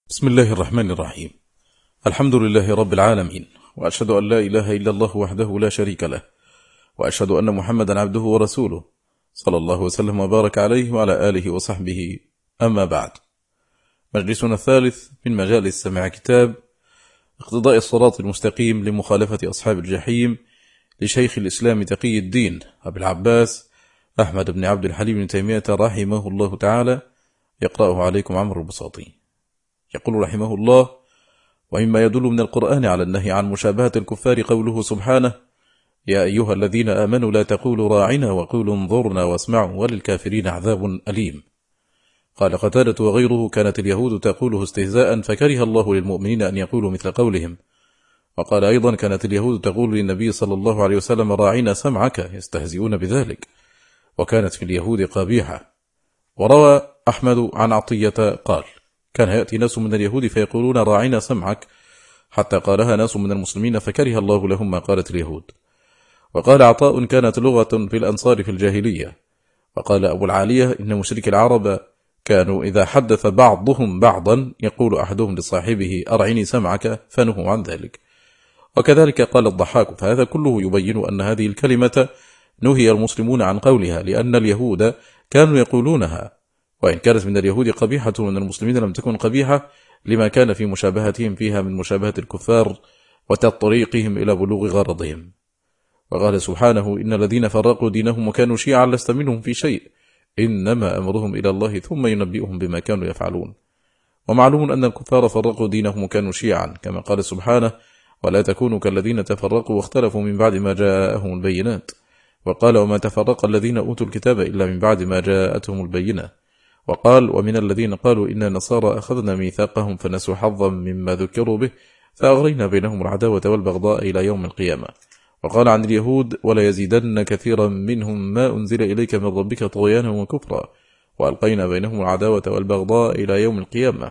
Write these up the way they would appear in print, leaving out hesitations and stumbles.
بسم الله الرحمن الرحيم. الحمد لله رب العالمين، وأشهد أن لا إله إلا الله وحده لا شريك له، وأشهد أن محمدا عبده ورسوله صلى الله وسلم وبارك عليه وعلى آله وصحبه. أما بعد، مجلسنا الثالث من مجالس سماع كتاب اقتضاء الصراط المستقيم لمخالفة أصحاب الجحيم لشيخ الإسلام تقي الدين أبي العباس أحمد بن عبد الحليم بن تيمية رحمه الله تعالى، يقرأه عليكم عمرو البساطي. يقول رحمه الله: ومما يدل من القرآن على النهي عن مشابهة الكفار قوله سبحانه: يا أيها الذين آمنوا لا تقولوا راعنا وقولوا انظرنا واسمعوا وللكافرين عذاب أليم. قال قتادة وغيره: كانت اليهود تقوله استهزاء فكره الله للمؤمنين أن يقولوا مثل قولهم. وقال أيضا: كانت اليهود تقول للنبي صلى الله عليه وسلم راعنا سمعك، يستهزئون بذلك، وكانت في اليهود قبيحة. وروى أحمد عن عطية قال: كان يأتي ناس من اليهود فيقولون راعنا سمعك، حتى قالها ناس من المسلمين فكره الله لهم ما قالت اليهود. وقال عطاء: كانت لغة في الأنصار في الجاهلية. وقال أبو العالية: إن مشرك العرب كانوا إذا حدث بعضهم بعضا يقول أحدهم لصاحبه أرعني سمعك، فنهوا عن ذلك. وكذلك قال الضحاك، فهذا كله يبين أن هذه الكلمة نهي المسلمون عن قولها، لأن اليهود كانوا يقولونها، وإن كانت من اليهود قبيحة ومن المسلمين لم تكن قبيحة، لما كان في مشابهتهم فيها من مشابهة الكفار وتطريقهم إلى بلوغ غرضهم. وقال سبحانه: إن الذين فرقوا دينهم وكانوا شيعا لست منهم في شيء، إنما أمرهم إلى الله ثم ينبئهم بما كانوا يفعلون. ومعلوم أن الكفار فرقوا دينهم وكانوا شيعا، كما قال سبحانه: ولا تكونوا كالذين تفرقوا واختلفوا من بعد ما جاءهم البينات. وقال: وما تفرق الذين أوتوا الكتاب إلا من بعد ما جاءتهم البينة. وقال: ومن الذين قالوا إنا نصارى أخذنا ميثاقهم فنسوا حظا مما ذكروا به فأغرينا بينهم العداوة والبغضاء إلى يوم القيامة. وقال عن اليهود: ولا يزيدن كثيرا منهم ما أنزل إليك من ربك طغيانا وكفرا وألقينا بينهم العداوة والبغضاء إلى يوم القيامة.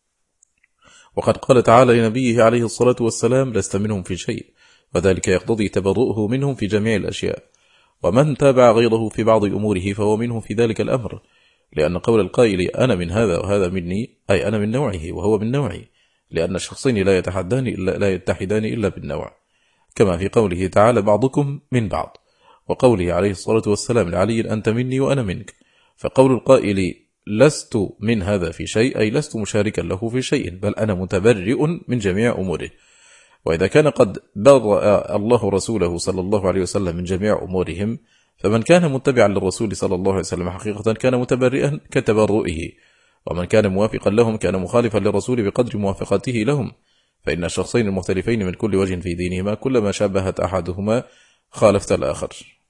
وقد قال تعالى لنبيه عليه الصلاة والسلام: لست منهم في شيء، وذلك يقتضي تبرؤه منهم في جميع الأشياء، ومن تابع غيره في بعض أموره فهو منهم في ذلك الأمر، لأن قول القائل أنا من هذا وهذا مني أي أنا من نوعه وهو من نوعي، لأن الشخصين لا يتحدان إلا بالنوع، كما في قوله تعالى: بعضكم من بعض، وقوله عليه الصلاة والسلام لعلي: أنت مني وأنا منك. فقول القائل لست من هذا في شيء أي لست مشاركا له في شيء، بل أنا متبرئ من جميع أموره. وإذا كان قد برأ الله رسوله صلى الله عليه وسلم من جميع أمورهم، فمن كان متبعا للرسول صلى الله عليه وسلم حقيقة كان متبرئا كتبرؤه، ومن كان موافقا لهم كان مخالفا للرسول بقدر موافقته لهم، فإن الشخصين المختلفين من كل وجه في دينهما كلما شابهت أحدهما خالفت الآخر.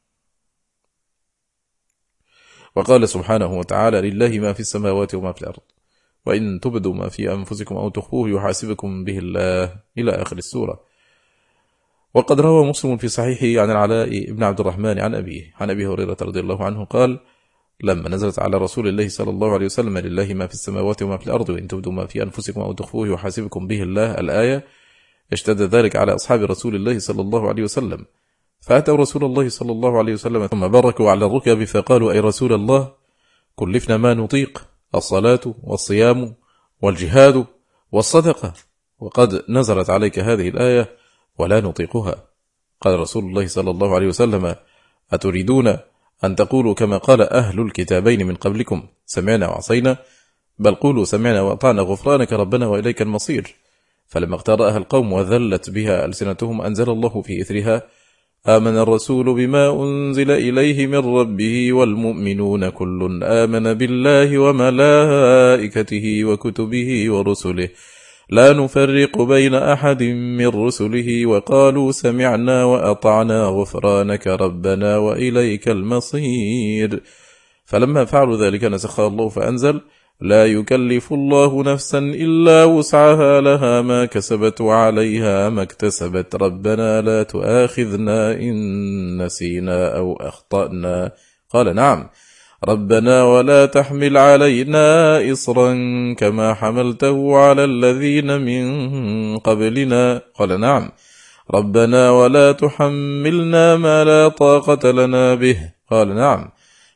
وقال سبحانه وتعالى: لله ما في السماوات وما في الأرض، وإن تبدوا ما في أنفسكم أو تخفوه يحاسبكم به الله، إلى آخر السورة. وقد روى مسلم في صحيحه عن العلاء بن عبد الرحمن عن أبي هريرة رضي الله عنه قال: لما نزلت على رسول الله صلى الله عليه وسلم: لله ما في السماوات وما في الأرض، وإن تبدوا ما في أنفسكم أو تخفوه يحاسبكم به الله، الآية، اشتد ذلك على أصحاب رسول الله صلى الله عليه وسلم، فأتوا رسول الله صلى الله عليه وسلم ثم بركوا على الركب فقالوا: أي رسول الله، كلفنا ما نطيق، الصلاة والصيام والجهاد والصدقة، وقد نزلت عليك هذه الآية ولا نطيقها. قال رسول الله صلى الله عليه وسلم: أتريدون أن تقولوا كما قال أهل الكتابين من قبلكم: سمعنا وعصينا؟ بل قولوا: سمعنا وأطعنا غفرانك ربنا وإليك المصير. فلما اقترأها القوم وذلت بها ألسنتهم أنزل الله في إثرها: آمن الرسول بما أنزل إليه من ربه والمؤمنون كل آمن بالله وملائكته وكتبه ورسله لا نفرق بين أحد من رسله وقالوا سمعنا وأطعنا غفرانك ربنا وإليك المصير. فلما فعلوا ذلك نسخها الله فأنزل: لا يكلف الله نفسا إلا وسعها لها ما كسبت وعليها ما اكتسبت ربنا لا تؤاخذنا إن نسينا أو أخطأنا. قال: نعم ربنا ولا تحمل علينا إصرا كما حملته على الذين من قبلنا. قال: نعم ربنا ولا تحملنا ما لا طاقة لنا به. قال: نعم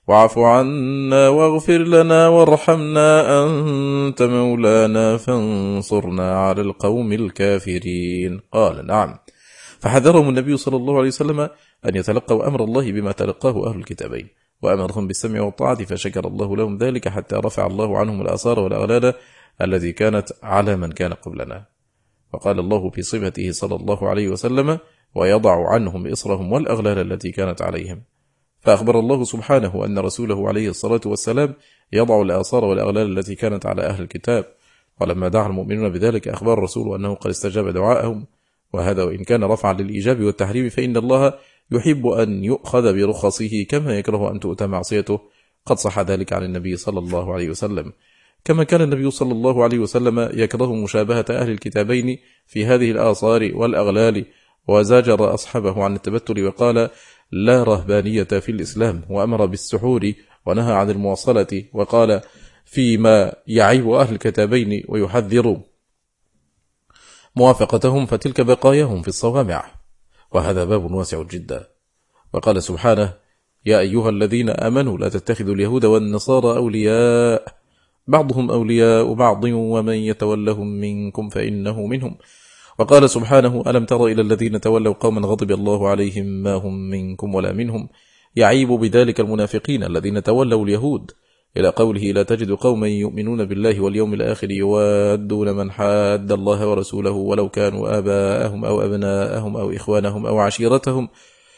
واعف عنا واغفر لنا وارحمنا أنت مولانا فانصرنا على القوم الكافرين. قال نعم. فحذرهم النبي صلى الله عليه وسلم أن يتلقوا أمر الله بما تلقاه أهل الكتابين، وأمرهم بالسمع والطاعة، فشكر الله لهم ذلك حتى رفع الله عنهم الآثار والأغلال التي كانت على من كان قبلنا. وقال الله في صفته صلى الله عليه وسلم: ويضع عنهم إصرهم والأغلال التي كانت عليهم. فأخبر الله سبحانه أن رسوله عليه الصلاة والسلام يضع الآثار والأغلال التي كانت على أهل الكتاب، ولما دعا المؤمنون بذلك أخبر الرسول أنه قد استجاب دعاءهم، وهذا وإن كان رفعا للإيجاب والتحريم، فإن الله يحب أن يؤخذ برخصه كما يكره أن تؤتى معصيته. قد صح ذلك عن النبي صلى الله عليه وسلم، كما كان النبي صلى الله عليه وسلم يكره مشابهة أهل الكتابين في هذه الآثار والأغلال، وزاجر أصحابه عن التبتل وقال: لا رهبانية في الإسلام، وأمر بالسحور ونهى عن المواصلة، وقال فيما يعيب أهل الكتابين ويحذر موافقتهم فتلك بقاياهم في الصوامع، وهذا باب واسع جدا. وقال سبحانه: يا أيها الذين آمنوا لا تتخذوا اليهود والنصارى أولياء بعضهم أولياء بعض ومن يتولهم منكم فإنه منهم. وقال سبحانه: ألم تر إلى الذين تولوا قوما غضب الله عليهم ما هم منكم ولا منهم، يعيب بذلك المنافقين الذين تولوا اليهود، إلى قوله: لا تجد قوما يؤمنون بالله واليوم الآخر يوادون من حاد الله ورسوله ولو كانوا آباءهم أو أبناءهم أو إخوانهم أو عشيرتهم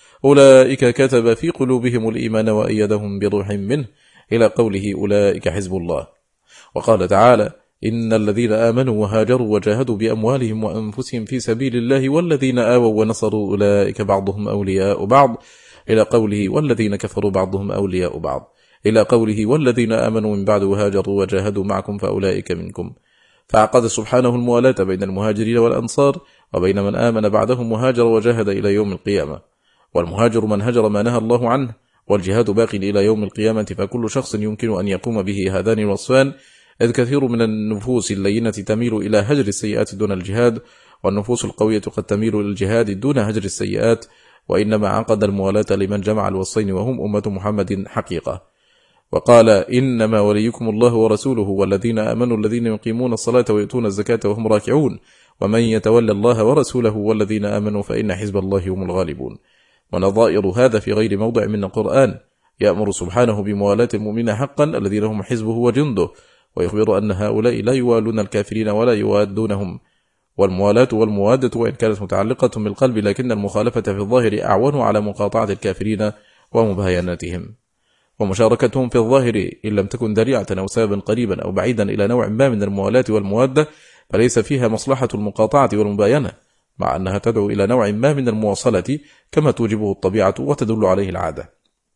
أولئك كتب في قلوبهم الإيمان وأيدهم بروح منه، إلى قوله: أولئك حزب الله. وقال تعالى: إن الذين آمنوا وهاجروا وجاهدوا بأموالهم وأنفسهم في سبيل الله والذين آووا ونصروا أولئك بعضهم أولياء بعض، إلى قوله: والذين كفروا بعضهم أولياء بعض، إلى قوله: والذين آمنوا من بعد وهاجروا وجاهدوا معكم فأولئك منكم. فعقد سبحانه الموالاة بين المهاجرين والأنصار وبين من آمن بعدهم وهاجر وجاهد إلى يوم القيامة. والمهاجر من هجر ما نهى الله عنه، والجهاد باق إلى يوم القيامة، فكل شخص يمكن أن يقوم به هذان الوصفان، إذ كثير من النفوس اللينة تميل إلى هجر السيئات دون الجهاد، والنفوس القوية قد تميل للجهاد دون هجر السيئات، وإنما عقد الموالاة لمن جمع الوصفين وهم أمة محمد حقيقة. وقال: إنما وليكم الله ورسوله والذين آمنوا الذين يقيمون الصلاة ويؤتون الزكاة وهم راكعون، ومن يتولى الله ورسوله والذين آمنوا فإن حزب الله هم الغالبون. ونظائر هذا في غير موضع من القرآن. يأمر سبحانه بموالاة المؤمنين حقا الذين هم حزبه وجنده، ويخبر أن هؤلاء لا يوالون الكافرين ولا يوادونهم. والموالاة والموادة وإن كانت متعلقة بالقلب، لكن المخالفة في الظاهر أعون على مقاطعة الكافرين ومباينتهم. ومشاركتهم في الظاهر إن لم تكن ذريعة أو سببا قريبا أو بعيدا إلى نوع ما من الموالاة والموادة، فليس فيها مصلحة المقاطعة والمباينة، مع أنها تدعو إلى نوع ما من المواصلة كما توجبه الطبيعة وتدل عليه العادة.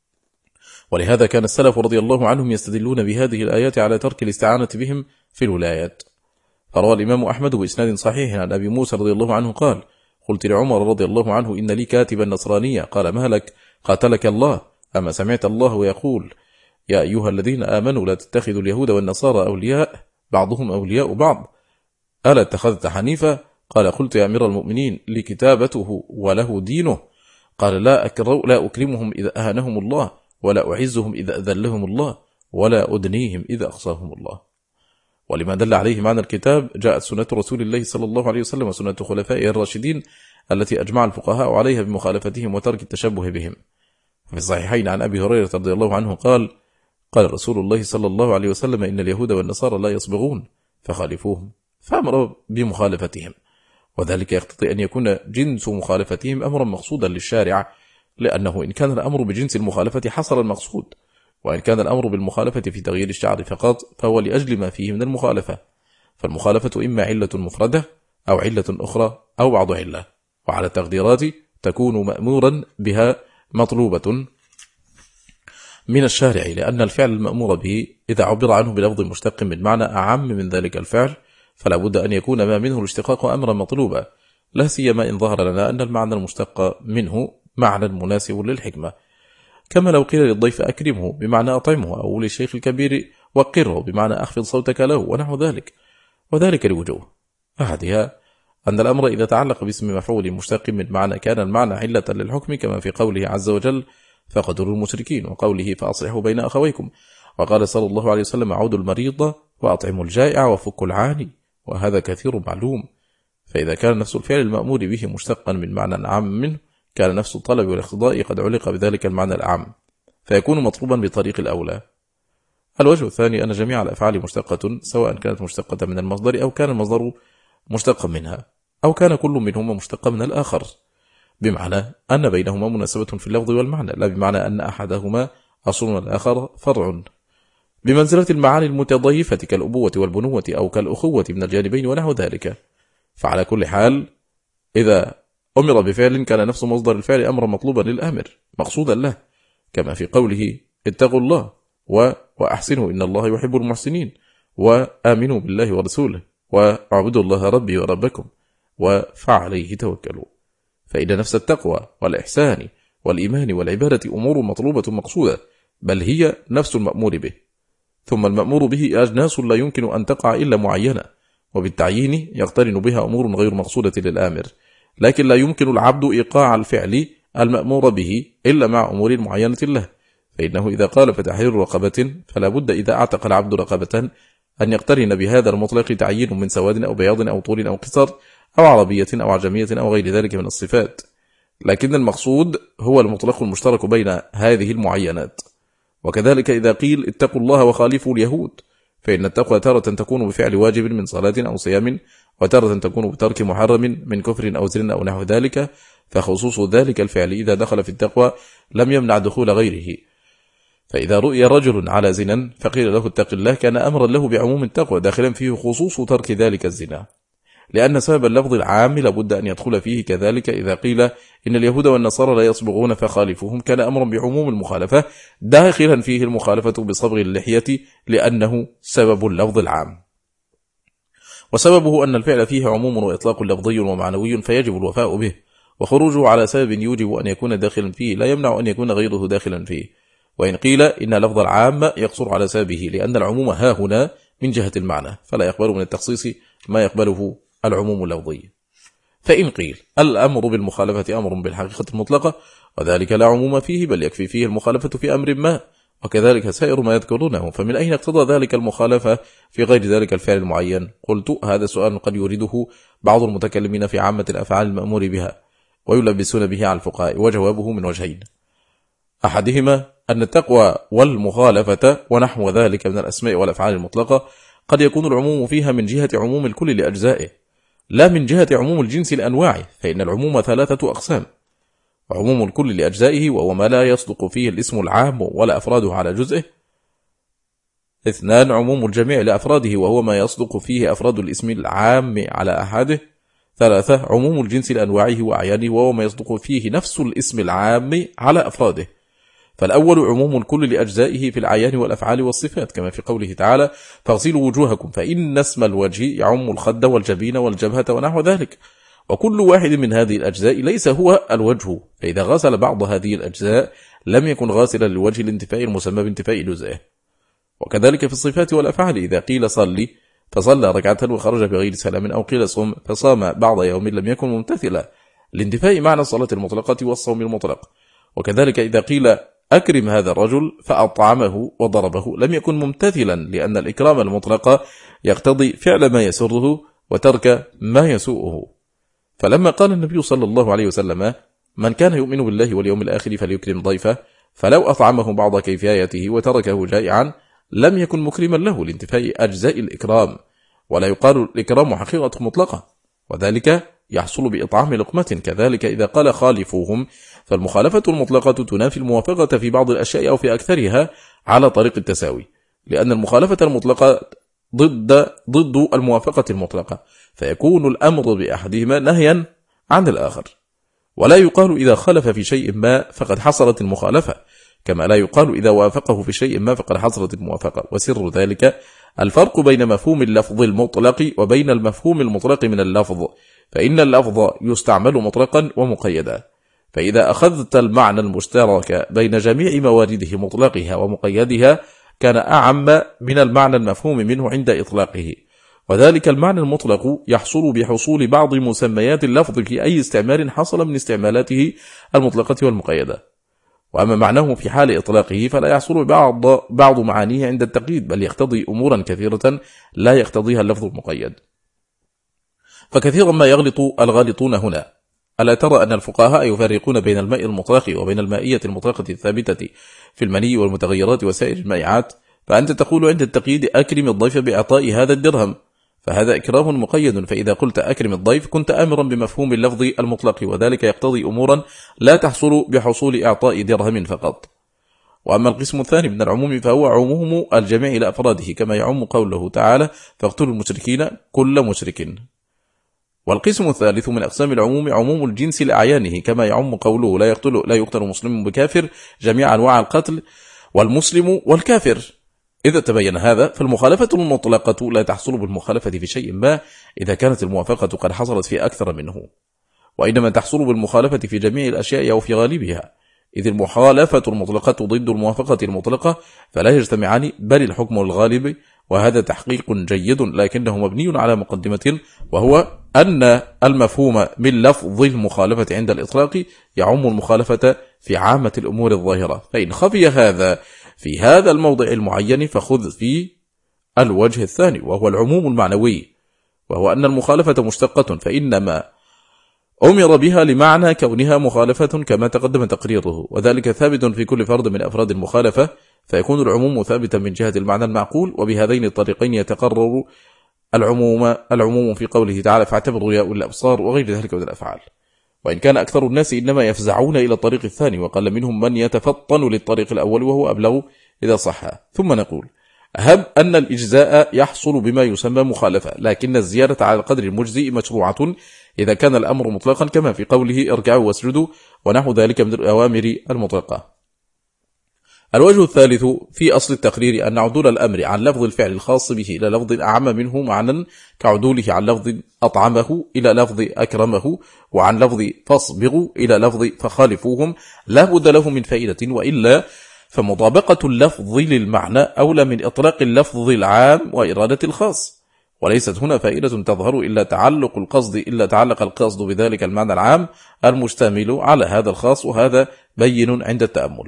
ولهذا كان السلف رضي الله عنهم يستدلون بهذه الآيات على ترك الاستعانة بهم في الولايات. فروى الإمام أحمد بإسناد صحيح عن أبي موسى رضي الله عنه قال: قلت لعمر رضي الله عنه: إن لي كاتبا نصرانية. قال: ما لك؟ قاتلك الله، أما سمعت الله يقول: يا أيها الذين آمنوا لا تتخذوا اليهود والنصارى أولياء بعضهم أولياء بعض، ألا اتخذت حنيفا؟ قال: قلت يا أمير المؤمنين: لكتابته وله دينه. قال: لا أكرمهم إذا أهانهم الله، ولا أعزهم إذا أذلهم الله، ولا أدنيهم إذا أقصاهم الله. ولما دل عليه معنى الكتاب جاءت سنة رسول الله صلى الله عليه وسلم وسنة خلفائه الراشدين التي أجمع الفقهاء عليها بمخالفتهم وترك التشبه بهم. في الصحيحين عن أبي هريرة رضي الله عنه قال: قال رسول الله صلى الله عليه وسلم: إن اليهود والنصارى لا يصبغون فخالفوهم، فأمر بمخالفتهم. وذلك يقتضي أن يكون جنس مخالفتهم أمرا مقصودا للشارع، لأنه إن كان الأمر بجنس المخالفة حصل المقصود، وإن كان الأمر بالمخالفة في تغيير الشعر فقط فهو لأجل ما فيه من المخالفة. فالمخالفة إما علة مفردة أو علة أخرى أو بعض علة، وعلى التقديرات تكون مأمورا بها مطلوبة من الشارع، لأن الفعل المأمور به إذا عبر عنه بلفظ مشتق من معنى أعم من ذلك الفعل، فلا بد أن يكون ما منه الاشتقاق أمرا مطلوبا، لا سيما إن ظهر لنا أن المعنى المشتق منه معنى مناسب للحكمة، كما لو قيل للضيف أكرمه بمعنى أطعمه، أو للشيخ الكبير وقره بمعنى أخفض صوتك له، ونحو ذلك. وذلك لوجوه: أحدها أن الأمر إذا تعلق باسم مفعول مشتق من معنى كان المعنى علة للحكم، كما في قوله عز وجل: فقتلوا المشركين، وقوله فأصلحوا بين أخويكم، وقال صلى الله عليه وسلم عودوا المريض وأطعموا الجائع وفكوا العاني، وهذا كثير معلوم. فإذا كان نفس الفعل المأمور به مشتقا من معنى عام منه، كان نفس الطلب والاقتضاء قد علق بذلك المعنى الأعم، فيكون مطلوبا بطريق الأولى. الوجه الثاني أن جميع الأفعال مشتقة، سواء كانت مشتقة من المصدر أو كان المصدر مشتقا منها، أو كان كل منهما مشتقا من الآخر، بمعنى أن بينهما مناسبة في اللفظ والمعنى، لا بمعنى أن أحدهما أصل والآخر فرع، بمنزلة المعاني المتضيفة كالأبوة والبنوة أو كالأخوة من الجانبين ونحو ذلك. فعلى كل حال إذا أمر بفعل كان نفس مصدر الفعل أمرا مطلوبا للآمر مقصودا له، كما في قوله اتقوا الله وأحسنوا إن الله يحب المحسنين، وآمنوا بالله ورسوله، واعبدوا الله ربي وربكم، وفعليه توكلوا. فإن نفس التقوى والإحسان والإيمان والعبادة أمور مطلوبة مقصودة، بل هي نفس المأمور به. ثم المأمور به أجناس لا يمكن أن تقع إلا معينة، وبالتعيين يقترن بها أمور غير مقصودة للآمر، لكن لا يمكن العبد إيقاع الفعل المأمور به إلا مع أمور معينة له. فإنه إذا قال فتحرير رقبة، فلا بد إذا أعتق العبد رقبة أن يقترن بهذا المطلق تعيين من سواد أو بياض أو طول أو قصر أو عربية أو عجمية أو غير ذلك من الصفات، لكن المقصود هو المطلق المشترك بين هذه المعينات. وكذلك إذا قيل اتقوا الله وخالفوا اليهود، فإن التقوى تارة تكون بفعل واجب من صلاة أو صيام، وتارة تكون بترك محرم من كفر أو زنا أو نحو ذلك، فخصوص ذلك الفعل إذا دخل في التقوى لم يمنع دخول غيره. فإذا رؤي رجل على زنا فقيل له اتق الله، كان أمرا له بعموم التقوى داخلا فيه خصوص ترك ذلك الزنا، لأن سبب اللفظ العام لابد أن يدخل فيه. كذلك إذا قيل إن اليهود والنصارى لا يصبغون فخالفوهم، كان أمرا بعموم المخالفة داخلا فيه المخالفة بصبغ اللحية، لأنه سبب اللفظ العام. وسببه أن الفعل فيه عموم وإطلاق لفظي ومعنوي، فيجب الوفاء به، وخروجه على سبب يوجب أن يكون داخلا فيه لا يمنع أن يكون غيره داخلا فيه. وإن قيل إن لفظ العام يقصر على سببه، لأن العموم ها هنا من جهة المعنى، فلا يقبل من التخصيص ما يقبله العموم اللفظي. فإن قيل الأمر بالمخالفة أمر بالحقيقة المطلقة، وذلك لا عموم فيه، بل يكفي فيه المخالفة في أمر ما، وكذلك سائر ما يذكرونه، فمن أين اقتضى ذلك المخالفة في غير ذلك الفعل المعين؟ قلت هذا سؤال قد يورده بعض المتكلمين في عامة الأفعال المأمور بها، ويلبسون به على الفقهاء، وجوابه من وجهين: أحدهما أن التقوى والمخالفة ونحو ذلك من الأسماء والأفعال المطلقة قد يكون العموم فيها من جهة عموم الكل لأجزائه، لا من جهة عموم الجنس لأنواعه، فإن العموم ثلاثة أقسام: عموم الكل لأجزائه وهو ما لا يصدق فيه الاسم العام ولا أفراده على جزئه. 2 عموم الجميع لأفراده وهو ما يصدق فيه أفراد الاسم العام على أحده. 3 عموم الجنس لأنواعه وأعيانه وهو ما يصدق فيه نفس الاسم العام على أفراده. فالأول عموم الكل لأجزائه في الأعيان والأفعال والصفات، كما في قوله تعالى فاغسلوا وجوهكم، فإن اسم الوجه يعم الخد والجبين والجبهة ونحو ذلك، وكل واحد من هذه الأجزاء ليس هو الوجه، فإذا غسل بعض هذه الأجزاء لم يكن غاسلا للوجه الانتفاء المسمى بانتفاء جزئه. وكذلك في الصفات والأفعال، إذا قيل صلي فصلى ركعة وخرج بغير سلام، أو قيل صم فصام بعض يوم لم يكن ممتثلا لانتفاء معنى الصلاة المطلقة والصوم المطلق. وكذلك إذا قيل أكرم هذا الرجل فأطعمه وضربه لم يكن ممتثلا، لأن الإكرام المطلق يقتضي فعل ما يسره وترك ما يسوءه. فلما قال النبي صلى الله عليه وسلم من كان يؤمن بالله واليوم الآخر فليكرم ضيفه، فلو أطعمه بعض كيفيته وتركه جائعا لم يكن مكرما له لانتفاء أجزاء الإكرام، ولا يقال الإكرام حقيقة مطلقة، وذلك يحصل بإطعام لقمة. كذلك إذا قال خالفوهم، فالمخالفة المطلقة تنافي الموافقة في بعض الأشياء أو في أكثرها على طريق التساوي، لأن المخالفة المطلقة ضد الموافقة المطلقة، فيكون الأمر بأحدهما نهيا عن الآخر. ولا يقال إذا خالف في شيء ما فقد حصلت المخالفة، كما لا يقال إذا وافقه في شيء ما فقد حصلت الموافقة. وسر ذلك الفرق بين مفهوم اللفظ المطلق وبين المفهوم المطلق من اللفظ، فإن اللفظ يستعمل مطلقا ومقيدا، فإذا أخذت المعنى المشترك بين جميع موارده مطلقها ومقيدها كان أعم من المعنى المفهوم منه عند إطلاقه، وذلك المعنى المطلق يحصل بحصول بعض مسميات اللفظ في أي استعمال حصل من استعمالاته المطلقة والمقيدة. وأما معناه في حال إطلاقه فلا يحصل بعض معانيه عند التقييد، بل يقتضي أمورا كثيرة لا يقتضيها اللفظ المقيد. فكثيرا ما يغلط الغالطون هنا. ألا ترى أن الفقهاء يفرقون بين الماء المطلق وبين المائية المطلقة الثابتة في المني والمتغيرات وسائر المائعات؟ فأنت تقول عند التقييد أكرم الضيف بإعطاء هذا الدرهم، فهذا إكرام مقيد، فإذا قلت أكرم الضيف كنت آمرا بمفهوم اللفظ المطلق، وذلك يقتضي أمورا لا تحصل بحصول إعطاء درهم فقط. وأما القسم الثاني من العموم فهو عموم الجميع إلى أفراده، كما يعم قوله تعالى فاقتلوا المشركين كل مشرك. والقسم الثالث من أقسام العموم عموم الجنس لأعيانه، كما يعم قوله لا يقتل مسلم بكافر جميع أنواع القتل والمسلم والكافر. إذا تبين هذا فالمخالفة المطلقة لا تحصل بالمخالفة في شيء ما إذا كانت الموافقة قد حصلت في أكثر منه، وإنما تحصل بالمخالفة في جميع الأشياء أو في غالبها، إذ المخالفة المطلقة ضد الموافقة المطلقة فلا يجتمعان، بل الحكم الغالب، وهذا تحقيق جيد لكنه مبني على مقدمة، وهو أن المفهوم من لفظ المخالفة عند الإطلاق يعم المخالفة في عامة الأمور الظاهرة، فإن خفي هذا في هذا الموضع المعين فخذ في الوجه الثاني وهو العموم المعنوي، وهو أن المخالفة مشتقة، فإنما أمر بها لمعنى كونها مخالفة كما تقدم تقريره، وذلك ثابت في كل فرد من أفراد المخالفة، فيكون العموم ثابتا من جهة المعنى المعقول، وبهذين الطريقين يتقرر العموم في قوله تعالى فاعتبروا يا أولي الأبصار وغير ذلك من الأفعال. وإن كان أكثر الناس إنما يفزعون إلى الطريق الثاني، وقال منهم من يتفطن للطريق الأول وهو أبلغ إذا صح. ثم نقول هب أن الإجزاء يحصل بما يسمى مخالفة، لكن الزيادة على القدر المجزئ مشروعة إذا كان الأمر مطلقا، كما في قوله اركعوا واسجدوا ونحو ذلك من الأوامر المطلقة. الوجه الثالث في أصل التقرير أن عدول الأمر عن لفظ الفعل الخاص به إلى لفظ أعم منه معنى، كعدوله عن لفظ أطعمه إلى لفظ أكرمه، وعن لفظ فاصبروا إلى لفظ فخالفوهم، لا بد له من فائدة، وإلا فمطابقة اللفظ للمعنى أولى من إطلاق اللفظ العام وإرادة الخاص، وليست هنا فائدة تظهر إلا تعلق القصد بذلك المعنى العام المشتمل على هذا الخاص، وهذا بين عند التأمل.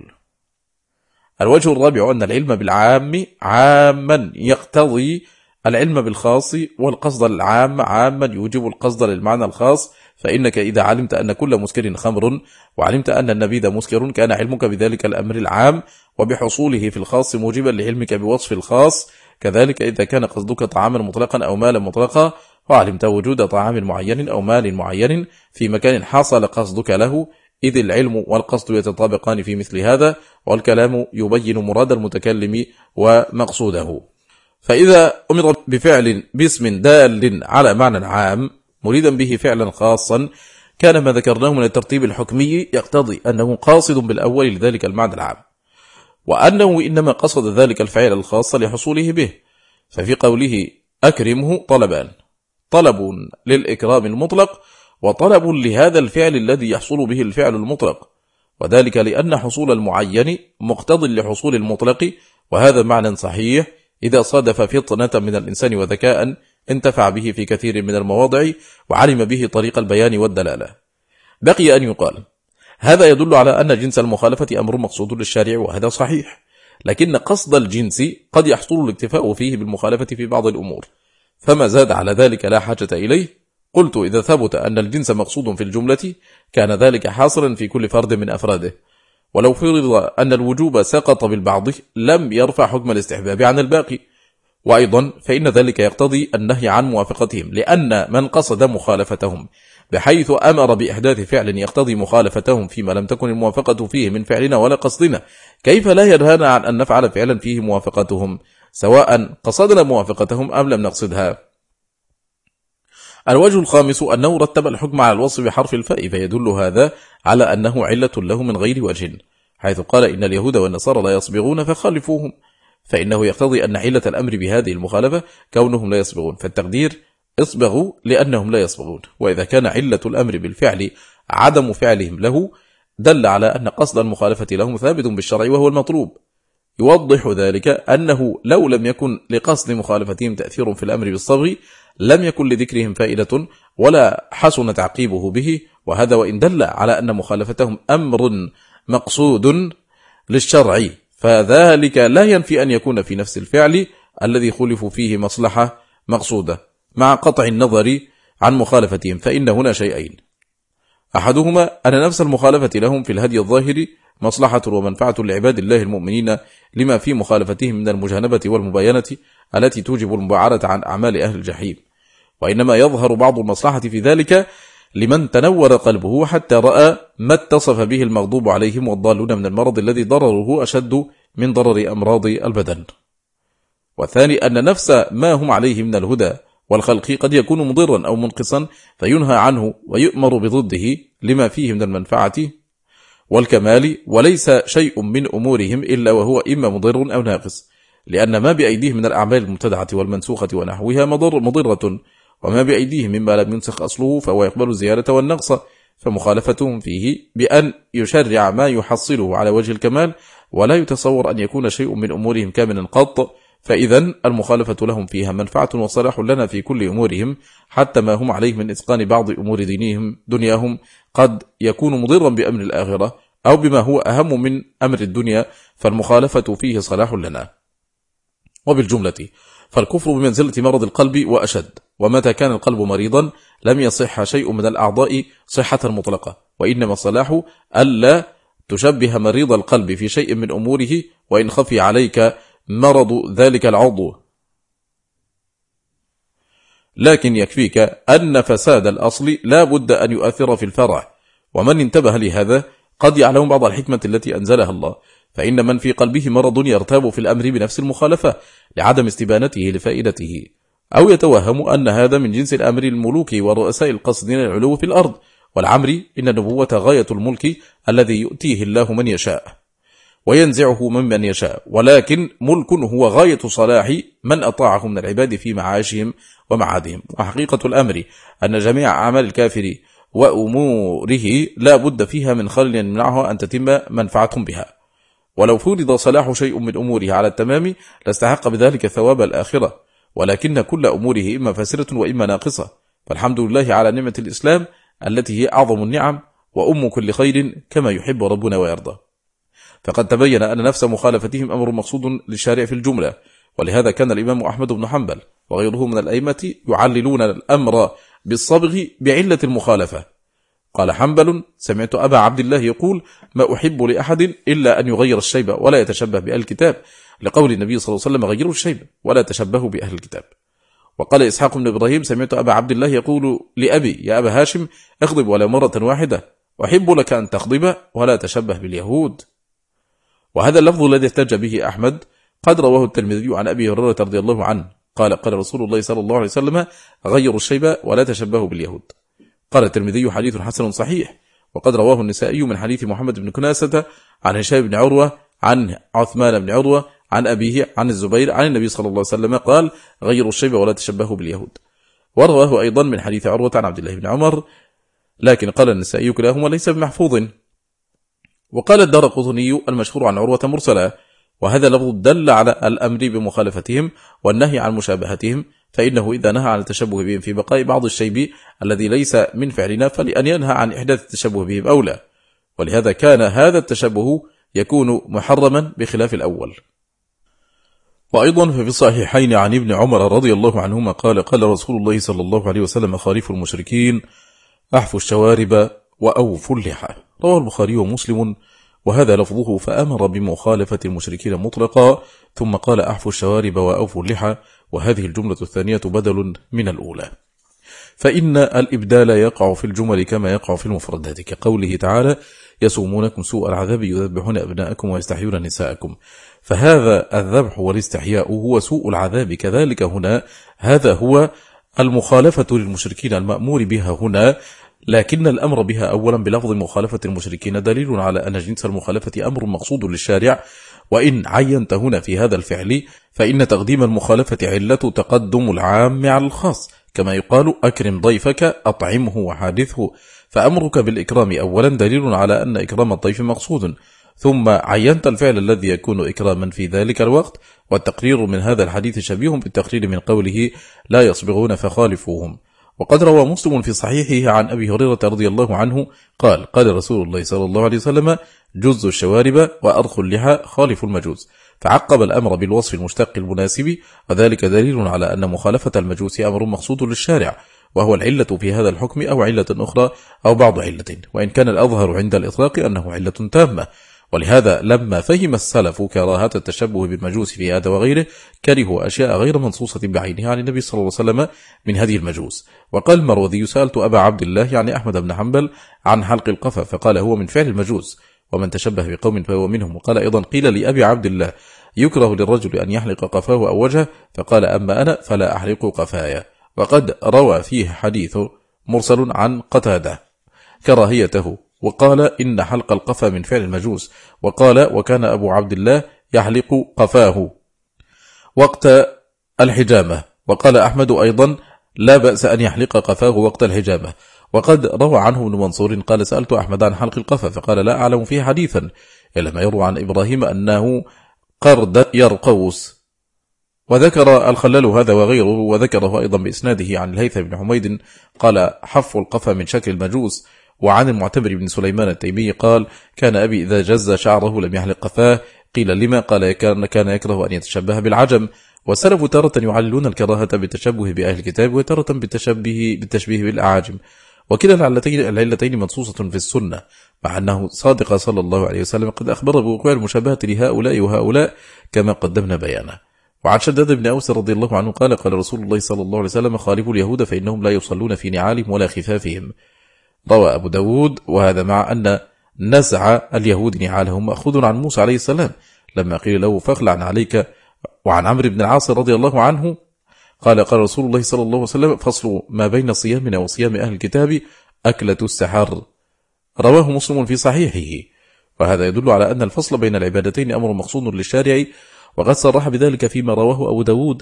الوجه الرابع أن العلم بالعام عاما يقتضي العلم بالخاص، والقصد العام عاما يوجب القصد للمعنى الخاص، فإنك إذا علمت أن كل مسكر خمر وعلمت أن النبيذ مسكر كان علمك بذلك الأمر العام وبحصوله في الخاص موجبا لعلمك بوصف الخاص. كذلك إذا كان قصدك طعاما مطلقا أو مالا مطلقا وعلمت وجود طعام معين أو مال معين في مكان حصل قصدك له، إذ العلم والقصد يتطابقان في مثل هذا، والكلام يبين مراد المتكلم ومقصوده. فإذا أمر بفعل باسم دال على معنى عام مريدا به فعلا خاصا، كان ما ذكرناه من الترتيب الحكمي يقتضي أنه قاصد بالأول لذلك المعنى العام، وأنه إنما قصد ذلك الفعل الخاص لحصوله به. ففي قوله أكرمه طلبان: طلب للإكرام المطلق، وطلب لهذا الفعل الذي يحصل به الفعل المطلق، وذلك لأن حصول المعين مقتض لحصول المطلق، وهذا معنى صحيح إذا صادف فطنة من الإنسان وذكاء انتفع به في كثير من المواضع وعلم به طريق البيان والدلالة. بقي أن يقال هذا يدل على أن جنس المخالفة أمر مقصود للشارع، وهذا صحيح، لكن قصد الجنس قد يحصل الاكتفاء فيه بالمخالفة في بعض الأمور، فما زاد على ذلك لا حاجة إليه. قلت إذا ثبت أن الجنس مقصود في الجملة كان ذلك حاصلا في كل فرد من أفراده، ولو فرض أن الوجوب سقط بالبعض لم يرفع حكم الاستحباب عن الباقي. وأيضا فإن ذلك يقتضي النهي عن موافقتهم، لأن من قصد مخالفتهم بحيث أمر بإحداث فعل يقتضي مخالفتهم فيما لم تكن الموافقة فيه من فعلنا ولا قصدنا، كيف لا ينهانا عن أن نفعل فعلا فيه موافقتهم سواء قصدنا موافقتهم أم لم نقصدها؟ الوجه الخامس أنه رتب الحكم على الوصف بحرف الفاء، فيدل هذا على أنه علة له من غير وجه، حيث قال إن اليهود والنصارى لا يصبغون فخالفوهم، فإنه يقتضي أن علة الأمر بهذه المخالفة كونهم لا يصبغون، فالتقدير اصبغوا لأنهم لا يصبغون. وإذا كان علة الأمر بالفعل عدم فعلهم له دل على أن قصد المخالفة لهم ثابت بالشرع وهو المطلوب. يوضح ذلك أنه لو لم يكن لقصد مخالفتهم تأثير في الأمر بالصبغ لم يكن لذكرهم فائدة ولا حسن تعقيبه به، وهذا وإن دل على أن مخالفتهم أمر مقصود للشرع، فذلك لا ينفي أن يكون في نفس الفعل الذي خلفوا فيه مصلحة مقصودة مع قطع النظر عن مخالفتهم. فإن هنا شيئين: أحدهما أن نفس المخالفة لهم في الهدي الظاهر مصلحة ومنفعة لعباد الله المؤمنين لما في مخالفتهم من المجانبة والمباينة التي توجب المباعدة عن أعمال أهل الجحيم، وإنما يظهر بعض المصلحة في ذلك لمن تنور قلبه حتى رأى ما اتصف به المغضوب عليهم والضالون من المرض الذي ضرره أشد من ضرر أمراض البدن. والثاني أن نفس ما هم عليه من الهدى والخلق قد يكون مضرا أو منقصا فينهى عنه ويؤمر بضده لما فيه من المنفعة والكمال، وليس شيء من أمورهم إلا وهو إما مضر أو ناقص، لأن ما بأيديهم من الأعمال المبتدعة والمنسوخة ونحوها مضرة، وما بأيديهم مما لم ينسخ أصله فهو يقبل الزيادة والنقص، فمخالفتهم فيه بأن يشرع ما يحصله على وجه الكمال، ولا يتصور أن يكون شيء من أمورهم كاملا قط، فإذا المخالفة لهم فيها منفعة وصلاح لنا في كل أمورهم، حتى ما هم عليه من إتقان بعض أمور دنياهم قد يكون مضرا بأمر الآخرة أو بما هو أهم من أمر الدنيا، فالمخالفة فيه صلاح لنا. وبالجملة فالكفر بمنزلة مرض القلب وأشد، ومتى كان القلب مريضا لم يصح شيء من الأعضاء صحة مطلقة، وإنما الصلاح ألا تشبه مريض القلب في شيء من أموره وإن خفي عليك مرض ذلك العضو، لكن يكفيك أن فساد الأصل لا بد أن يؤثر في الفرع، ومن انتبه لهذا قد يعلم بعض الحكمة التي أنزلها الله، فإن من في قلبه مرض يرتاب في الأمر بنفس المخالفة لعدم استبانته لفائدته، أو يتوهم أن هذا من جنس الأمر الملوك والرؤساء القاصدين العلو في الأرض، والعمر إن النبوة غاية الملك الذي يؤتيه الله من يشاء وينزعه ممن يشاء، ولكن ملك هو غاية صلاح من أطاعه من العباد في معاشهم ومعادهم. وحقيقة الأمر أن جميع أعمال الكافر وأموره لا بد فيها من خلل يمنعها أن تتم منفعة بها، ولو فرض صلاح شيء من أموره على التمام لاستحق بذلك ثواب الآخرة، ولكن كل أموره إما فاسرة وإما ناقصة، فالحمد لله على نعمة الإسلام التي هي أعظم النعم وأم كل خير كما يحب ربنا ويرضى. فقد تبين أن نفس مخالفتهم أمر مقصود للشارع في الجملة، ولهذا كان الإمام أحمد بن حنبل وغيره من الأئمة يعللون الأمر بالصبغ بعلة المخالفة. قال حنبل: سمعت أبا عبد الله يقول: ما أحب لأحد إلا أن يغير الشيب ولا يتشبه بأهل الكتاب، لقول النبي صلى الله عليه وسلم: غيروا الشيب ولا تشبهوا بأهل الكتاب. وقال إسحاق بن إبراهيم: سمعت أبا عبد الله يقول لأبي: يا أبا هاشم اغضب ولا مرة واحدة، أحب لك أن تغضب ولا تشبه باليهود. وهذا اللفظ الذي احتج به أحمد قد رواه الترمذي عن أبي هريرة رضي الله عنه قال: قال رسول الله صلى الله عليه وسلم: غيروا الشيب ولا تشبهوا باليهود. قال الترمذي: حديث حسن صحيح. وقد رواه النسائي من حديث محمد بن كناسة عن هشام بن عروة عن عثمان بن عروة عن أبيه عن الزبير عن النبي صلى الله عليه وسلم قال: غيروا الشيب ولا تشبهوا باليهود. ورواه أيضا من حديث عروة عن عبد الله بن عمر، لكن قال النسائي: كلاهما ليس بمحفوظ. وقال الدارقطني: المشهور عن عروة مرسلا، وهذا لفظ دل على الأمر بمخالفتهم والنهي عن مشابهتهم، فإنه إذا نهى عن التشبه بهم في بقاء بعض الشيب الذي ليس من فعلنا فلأن ينهى عن إحداث التشبه بهم أولى، ولهذا كان هذا التشبه يكون محرما بخلاف الأول. وأيضا ففي الصحيحين عن ابن عمر رضي الله عنهما قال: قال رسول الله صلى الله عليه وسلم: خالف المشركين أحفوا الشوارب وأوفوا اللحى. رواه البخاري ومسلم، وهذا لفظه: فأمر بمخالفة المشركين مطلقا، ثم قال: أحفوا الشوارب وأوفوا اللحى، وهذه الجملة الثانية بدل من الأولى. فإن الإبدال يقع في الجمل كما يقع في المفردات، كقوله تعالى: يسومونكم سوء العذاب يذبحون أبناءكم ويستحيون نساءكم، فهذا الذبح والاستحياء هو سوء العذاب، كذلك هنا هذا هو المخالفة للمشركين المأمور بها هنا، لكن الأمر بها أولا بلفظ مخالفة المشركين دليل على أن جنس المخالفة أمر مقصود للشارع، وإن عينت هنا في هذا الفعل فإن تقديم المخالفة علة تقدم العام على الخاص، كما يقال: أكرم ضيفك أطعمه وحادثه، فأمرك بالإكرام أولا دليل على أن إكرام الضيف مقصود، ثم عينت الفعل الذي يكون إكراما في ذلك الوقت، والتقرير من هذا الحديث شبيه بالتقرير من قوله: لا يصبغون فخالفوهم. وقد روى مسلم في صحيحه عن أبي هريرة رضي الله عنه قال قال رسول الله صلى الله عليه وسلم جز الشوارب وأرخ اللحى خالف المجوس، فعقب الأمر بالوصف المشتق المناسب، وذلك دليل على أن مخالفة المجوس أمر مقصود للشارع، وهو العلة في هذا الحكم أو علة أخرى أو بعض علة، وإن كان الأظهر عند الإطلاق أنه علة تامة. ولهذا لما فهم السلف كراهة التشبه بالمجوس في هذا وغيره كرهوا أشياء غير منصوصة بعينها عن النبي صلى الله عليه وسلم من هذه المجوس. وقال المروذي سألت أبا عبد الله يعني أحمد بن حنبل عن حلق القفا فقال هو من فعل المجوس، ومن تشبه بقوم فهو منهم. وقال أيضا قيل لأبي عبد الله يكره للرجل أن يحلق قفاه أو وجهه، فقال أما أنا فلا أحلق قفايا. وقد روى فيه حديث مرسل عن قتادة كراهيته، وقال إن حلق القفا من فعل المجوس، وقال وكان أبو عبد الله يحلق قفاه وقت الحجامة. وقال أحمد أيضا لا بأس أن يحلق قفاه وقت الحجامة. وقد روى عنه ابن منصور قال سألت أحمد عن حلق القفا فقال لا أعلم فيه حديثا إلا ما يروى عن إبراهيم أنه قرد يرقوس. وذكر الخلال هذا وغيره، وذكره أيضا بإسناده عن الهيثم بن حميد قال حف القفا من شكل المجوس. وعن المعتمر بن سليمان التيمي قال كان أبي إذا جز شعره لم يحلق قفاه، قيل لما قال كان يكره أن يتشبه بالعجم. والسلف تارة يعللون الكراهة بالتشبه بأهل الكتاب وتارة بالتشبيه بالأعاجم، وكلا العلتين منصوصة في السنة، مع أنه صادق صلى الله عليه وسلم قد أخبر بوقوع المشابهة لهؤلاء وهؤلاء كما قدمنا بيانه. وعن شداد بن أوس رضي الله عنه قال قال رسول الله صلى الله عليه وسلم خالفوا اليهود فإنهم لا يصلون في نعالهم ولا خفافهم. روى أبو داود، وهذا مع أن نزع اليهود نعالهم مأخوذ عن موسى عليه السلام لما قيل له فاخلع عليك. وعن عمرو بن العاص رضي الله عنه قال قال رسول الله صلى الله عليه وسلم فصل ما بين صيامنا وصيام أهل الكتاب أكلة السحر. رواه مسلم في صحيحه. وهذا يدل على أن الفصل بين العبادتين أمر مقصود للشارع، وقد صرح بذلك فيما رواه أبو داود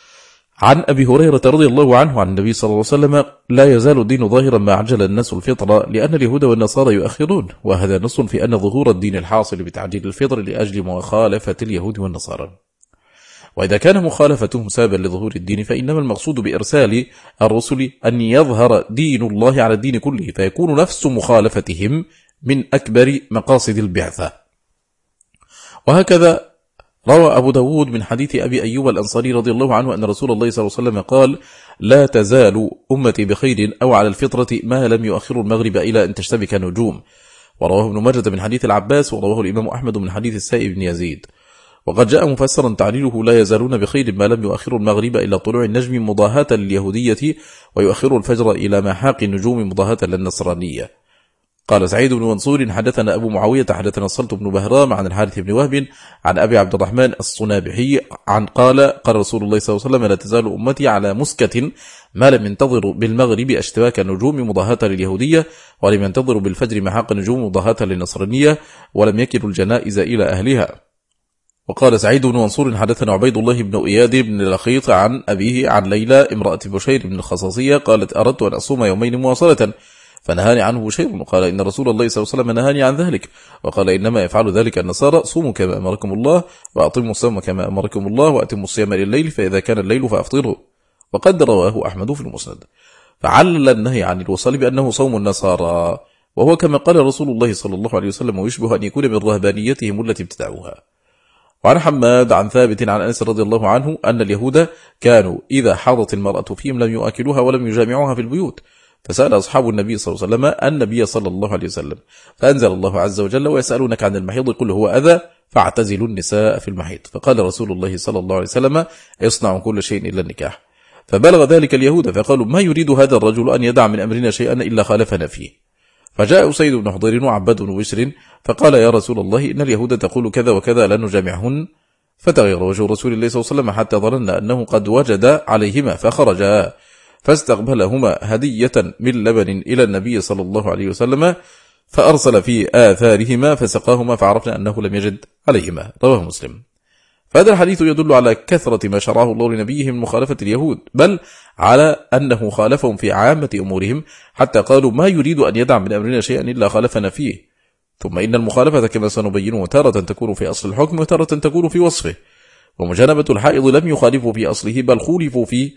عن أبي هريرة رضي الله عنه عن النبي صلى الله عليه وسلم لا يزال الدين ظاهرا ما عجل الناس الفطر، لأن اليهود والنصارى يؤخرون، وهذا نص في أن ظهور الدين الحاصل بتعجيل الفطر لأجل مخالفة اليهود والنصارى. وإذا كان مخالفتهم سببا لظهور الدين فإنما المقصود بإرسال الرسل أن يظهر دين الله على الدين كله، فيكون نفس مخالفتهم من أكبر مقاصد البعثة. وهكذا روى أبو داود من حديث أبي أيوب الأنصاري رضي الله عنه أن رسول الله صلى الله عليه وسلم قال لا تزال أمتي بخير أو على الفطرة ما لم يؤخر المغرب إلى أن تشتبك النجوم. ورواه ابن ماجه من حديث العباس، ورواه الإمام أحمد من حديث السائب بن يزيد. وقد جاء مفسرا تعليله لا يزالون بخير ما لم يؤخر المغرب إلى طلوع النجم مضاهاة لليهودية، ويؤخر الفجر إلى محاق النجوم مضاهاة للنصرانية. قال سعيد بن منصور حدثنا أبو معاوية حدثنا الصلت بن بهرام عن الحارث بن وهب عن أبي عبد الرحمن الصنابحي عن قال رسول الله صلى الله عليه وسلم لا تزال أمتي على مسكة ما لم ينتظر بالمغرب اشتباك النجوم مضاهاة لليهودية، ولم ينتظر بالفجر محاق النجوم مضاهاة للنصرانية، ولم يكلوا الجنائز إلى أهلها. وقال سعيد بن منصور حدثنا عبيد الله بن إياد بن لخيط عن أبيه عن ليلى امرأة بشير بن الخصاصية قالت أردت أن أصوم يومين مواصلة فنهاني عنه بشير، وقال إن رسول الله صلى الله عليه وسلم نهاني عن ذلك، وقال إنما يفعل ذلك النصارى صوموا كما أمركم الله وأطيموا الصوم كما أمركم الله وأتموا الصيام لليل فإذا كان الليل فأفطروا. وقد رواه أحمد في المسند. فعلل النهي عن الوصال بأنه صوم النصارى، وهو كما قال رسول الله صلى الله عليه وسلم ويشبه أن يكون من رهبانيتهم التي ابتدعوها. وعن حماد عن ثابت عن أنس رضي الله عنه أن اليهود كانوا إذا حاضت المرأة فيهم لم يؤكلوها ولم يجامعوها في البيوت، فسأل أصحاب النبي صلى الله عليه وسلم النبي صلى الله عليه وسلم فأنزل الله عز وجل ويسألونك عن المحيض قل هو أذى فاعتزلوا النساء في المحيض، فقال رسول الله صلى الله عليه وسلم اصنعوا كل شيء إلا النكاح. فبلغ ذلك اليهود فقالوا ما يريد هذا الرجل أن يدع من أمرنا شيئا إلا خالفنا فيه. فجاء أسيد بن حضير وعباد بن بشر فقال يا رسول الله إن اليهود تقول كذا وكذا لا نجامعهن، فتغير وجه رسول الله صلى الله عليه وسلم حتى ظننا أنه قد وجد عليهما فخرجا فاستقبلهما هدية من لبن إلى النبي صلى الله عليه وسلم فأرسل في آثارهما فسقاهما فعرفنا أنه لم يجد عليهما. رواه مسلم. فهذا الحديث يدل على كثرة ما شرعه الله لنبيه من مخالفة اليهود، بل على أنه خالفهم في عامة أمورهم حتى قالوا ما يريد أن يدع من أمرنا شيئا إلا خالفنا فيه. ثم إن المخالفة كما سنبينه تارة تكون في أصل الحكم وتارة تكون في وصفه، ومجانبة الحائض لم يخالفوا في أصله بل خولفوا فيه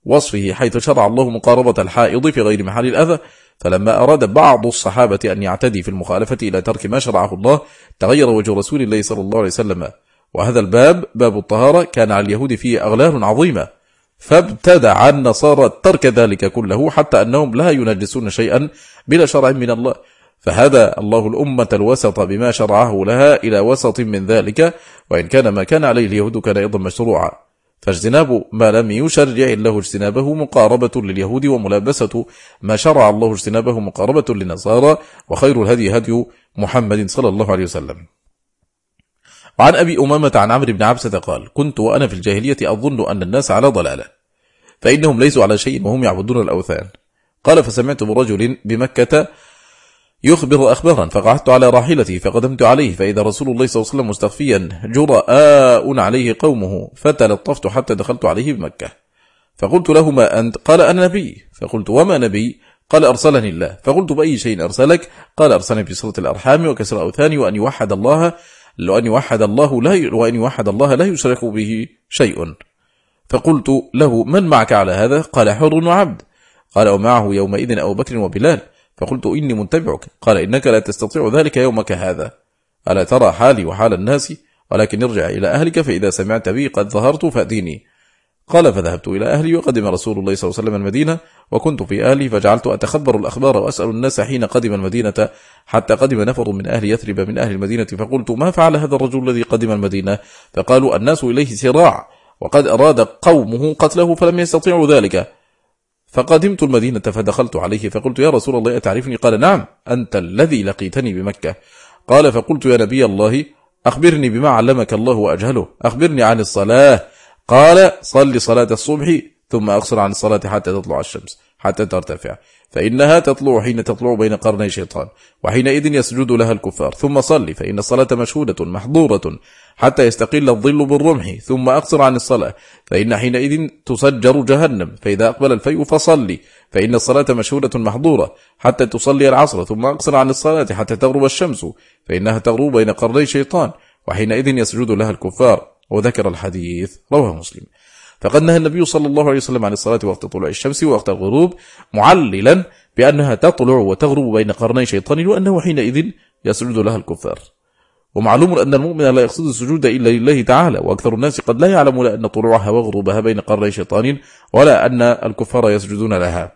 وصفه، حيث شرع الله مقاربة الحائض في غير محل الأذى. فلما أراد بعض الصحابة أن يعتدي في المخالفة إلى ترك ما شرعه الله تغير وجه رسول الله صلى الله عليه وسلم. وهذا الباب باب الطهارة كان على اليهود فيه أغلال عظيمة، فابتدع النصارى ترك ذلك كله حتى أنهم لا ينجسون شيئا بلا شرع من الله. فهذا الله الأمة الوسط بما شرعه لها إلى وسط من ذلك، وإن كان ما كان عليه اليهود كان أيضا مشروعا. فاجتناب ما لم يشرع الله اجتنابه مقاربة لليهود، وملابسة ما شرع الله اجتنابه مقاربة للنصارى، وخير الهدي هدي محمد صلى الله عليه وسلم. وعن أبي أمامة عن عمرو بن عبسة قال: كنت وأنا في الجاهلية أظن أن الناس على ضلالة، فإنهم ليسوا على شيء وهم يعبدون الأوثان. قال: فسمعت برجل بمكة يخبر أخبارا، فقعدت على راحلتي فقدمت عليه، فإذا رسول الله صلى الله عليه وسلم مستخفيا جراء عليه قومه، فتلطفت حتى دخلت عليه بمكة، فقلت له: ما أنت؟ قال: أنا نبي. فقلت: وما نبي؟ قال: أرسلني الله. فقلت: بأي شيء أرسلك؟ قال: أرسلني بصلة الأرحام وكسر الأوثان وأن يوحد الله لا يشرك به شيء. فقلت له: من معك على هذا؟ قال: حر وعبد. قال: ومعه يومئذ أبو بكر وبلال. فقلت: إني متبعك. قال: إنك لا تستطيع ذلك يومك هذا، ألا ترى حالي وحال الناس؟ ولكن ارجع إلى أهلك، فإذا سمعت بي قد ظهرت فأتيني. قال: فذهبت إلى أهلي، وقدم رسول الله صلى الله عليه وسلم المدينة، وكنت في أهلي، فجعلت أتخبر الأخبار وأسأل الناس حين قدم المدينة، حتى قدم نفر من أهل يثرب من أهل المدينة، فقلت: ما فعل هذا الرجل الذي قدم المدينة؟ فقالوا: الناس إليه سراع، وقد أراد قومه قتله فلم يستطيعوا ذلك. فقدمت المدينة فدخلت عليه، فقلت: يا رسول الله أتعرفني؟ قال: نعم، أنت الذي لقيتني بمكة. قال: فقلت: يا نبي الله، أخبرني بما علمك الله وأجهله، أخبرني عن الصلاة. قال: صل صلاة الصبح ثم أقصر عن الصلاة حتى تطلع الشمس حتى ترتفع، فإنها تطلع حين تطلع بين قرني شيطان، وحينئذ يسجد لها الكفار. ثم صل، فإن الصلاة مشهودة محظورة حتى يستقل الظل بالرمح. ثم أقصر عن الصلاة، فإن حينئذ تسجر جهنم، فإذا أقبل الفيء فصلي، فإن الصلاة مشهودة محظورة حتى تصلي العصر. ثم أقصر عن الصلاة حتى تغرب الشمس، فإنها تغرب بين قرني شيطان، وحينئذ يسجد لها الكفار. وذكر الحديث، رواه مسلم. فقد نهى النبي صلى الله عليه وسلم عن الصلاة وقت طلوع الشمس ووقت الغروب، معللا بأنها تطلع وتغرب بين قرني شيطان، وأنه حينئذ يسجد لها الكفار. ومعلوم أن المؤمن لا يقصد السجود إلا لله تعالى، وأكثر الناس قد لا يعلمون أن طلوعها وغروبها بين قرني شيطان، ولا أن الكفار يسجدون لها.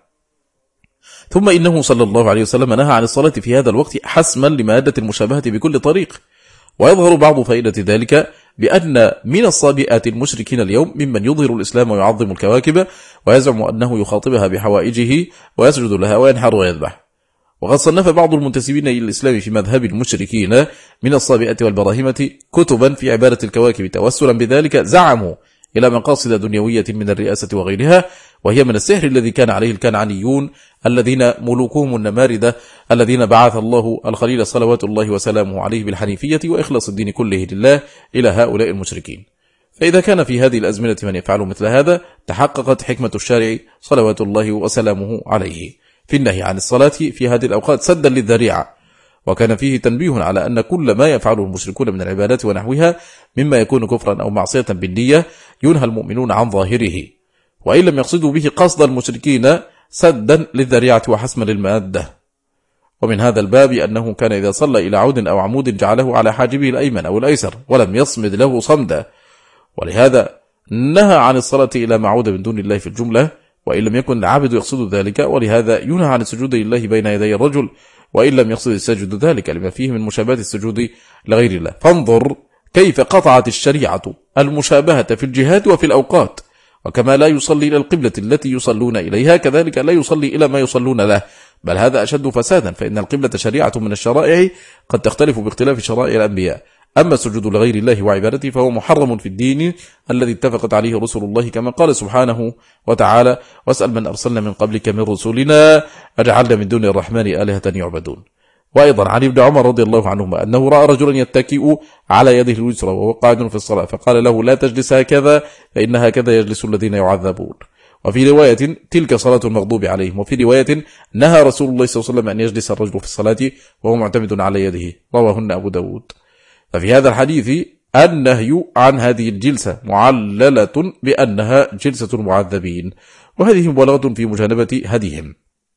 ثم إنه صلى الله عليه وسلم نهى عن الصلاة في هذا الوقت حسما لمادة المشابهة بكل طريق. ويظهر بعض فائدة ذلك بأن من الصابئات المشركين اليوم ممن يظهر الإسلام ويعظم الكواكب، ويزعم أنه يخاطبها بحوائجه ويسجد لها وينحر ويذبح. وقد صنف بعض المنتسبين إلى الإسلام في مذهب المشركين من الصابئة والبراهمة كتبا في عبارة الكواكب توسلا بذلك، زعموا إلى مقاصد دنيوية من الرئاسة وغيرها، وهي من السحر الذي كان عليه الكنعانيون الذين ملوكهم النماردة، الذين بعث الله الخليل صلوات الله وسلامه عليه بالحنيفية وإخلاص الدين كله لله إلى هؤلاء المشركين. فإذا كان في هذه الأزمنة من يفعل مثل هذا، تحققت حكمة الشارع صلوات الله وسلامه عليه في النهي عن الصلاة في هذه الأوقات سدا للذريعة. وكان فيه تنبيه على أن كل ما يفعله المشركون من العبادات ونحوها مما يكون كفرا أو معصية بالنية ينهى المؤمنون عن ظاهره، وإن لم يقصدوا به قصد المشركين سدا للذريعة وحسما للمادة. ومن هذا الباب أنه كان إذا صلى إلى عود أو عمود جعله على حاجبه الأيمن أو الأيسر ولم يصمد له صمدا، ولهذا نهى عن الصلاة إلى معود من دون الله في الجملة، وإن لم يكن العابد يقصد ذلك، ولهذا ينهى عن السجود لله بين يدي الرجل وإن لم يقصد السجد ذلك لما فيه من مشابهة السجود لغير الله. فانظر كيف قطعت الشريعة المشابهة في الجهات وفي الأوقات، وكما لا يصلي إلى القبلة التي يصلون إليها كذلك لا يصلي إلى ما يصلون له، بل هذا أشد فسادا، فإن القبلة شريعة من الشرائع قد تختلف باختلاف شرائع الأنبياء. أما السجود لغير الله وعبادته فهو محرم في الدين الذي اتفقت عليه رسل الله، كما قال سبحانه وتعالى: واسأل من أرسلنا من قبلك من رسلنا أجعلنا من دون الرحمن آلهة يعبدون. وأيضا عن ابن عمر رضي الله عنهما أنه رأى رجلا يتكئ على يده اليسرى وهو قاعد في الصلاة، فقال له: لا تجلس هكذا فإن هكذا يجلس الذين يعذبون. وفي رواية: تلك صلاة المغضوب عليهم. وفي رواية: نهى رسول الله صلى الله عليه وسلم أن يجلس الرجل في الصلاة وهو معتمد على يده، رواهن أبو داود. ففي هذا الحديث النهي عن هذه الجلسة معللة بأنها جلسة المعذبين، وهذه مبالغة في مجانبة هديهم.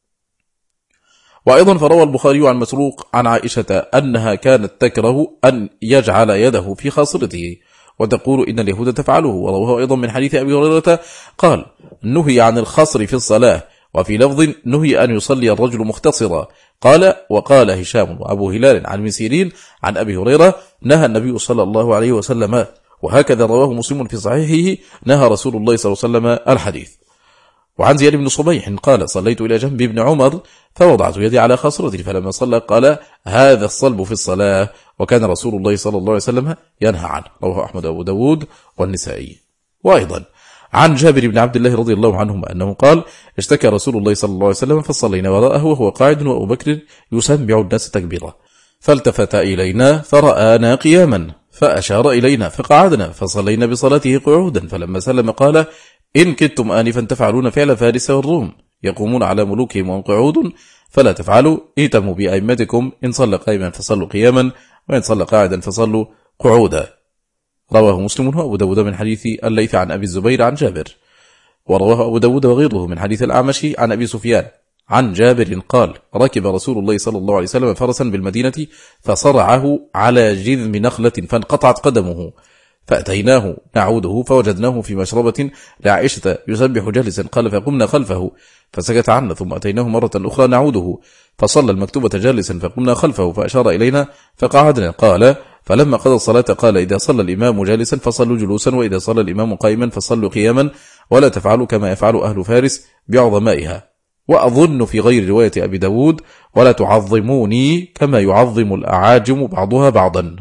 وأيضا فروى البخاري عن مسروق عن عائشة أنها كانت تكره أن يجعل يده في خاصرته وتقول إن اليهود تفعله. ورواه أيضا من حديث أبي هريرة قال: نهي عن الخصر في الصلاة، وفي لفظ: نهي أن يصلي الرجل مختصرا. قال: وقال هشام وأبو هلال عن مسيرين عن أبي هريرة: نهى النبي صلى الله عليه وسلم. وهكذا رواه مسلم في صحيحه: نهى رسول الله صلى الله عليه وسلم الحديث. وعن زياد بن صبيح قال: صليت إلى جنب ابن عمر فوضعت يدي على خاصرتي، فلما صلى قال: هذا الصلب في الصلاة، وكان رسول الله صلى الله عليه وسلم ينهى عنه. رواه أحمد وأبو داود والنسائي. وأيضا عن جابر بن عبد الله رضي الله عنهما أنه قال: اشتكى رسول الله صلى الله عليه وسلم فصلينا وراءه وهو قاعد وأبو بكر يسمع الناس تكبيرا، فالتفت إلينا فرآنا قياما فأشار إلينا فقعدنا فصلينا بصلاته قعودا، فلما سلم قال: إن كدتم آنفا تفعلون فعل فارس والروم يقومون على ملوكهم وهم قعود، فلا تفعلوا، ائتموا بأئمتكم، إن صلى قائما فصلوا قياما، وإن صلى قاعدا فصلوا قعودا. رواه مسلم وأبو داود من حديث الليث عن أبي الزبير عن جابر. ورواه أبو داود وغيره من حديث الأعمش عن أبي سفيان عن جابر قال: ركب رسول الله صلى الله عليه وسلم فرسا بالمدينة فصرعه على جذم نخلة فانقطعت قدمه، فأتيناه نعوده فوجدناه في مشربة لعائشة يسبح جالسا، قال: فقمنا خلفه فسكت عنا، ثم أتيناه مرة أخرى نعوده فصلى المكتوبة جالسا، فقمنا خلفه فأشار إلينا فقعدنا، قال: فلما قضى الصلاة قال: إذا صلى الإمام جالسا فصلوا جلوسا، وإذا صلى الإمام قائما فصلوا قياما، ولا تفعلوا كما يفعل أهل فارس بعظمائها. وأظن في غير رواية أبي داود: ولا تعظموني كما يعظم الأعاجم بعضها بعضا.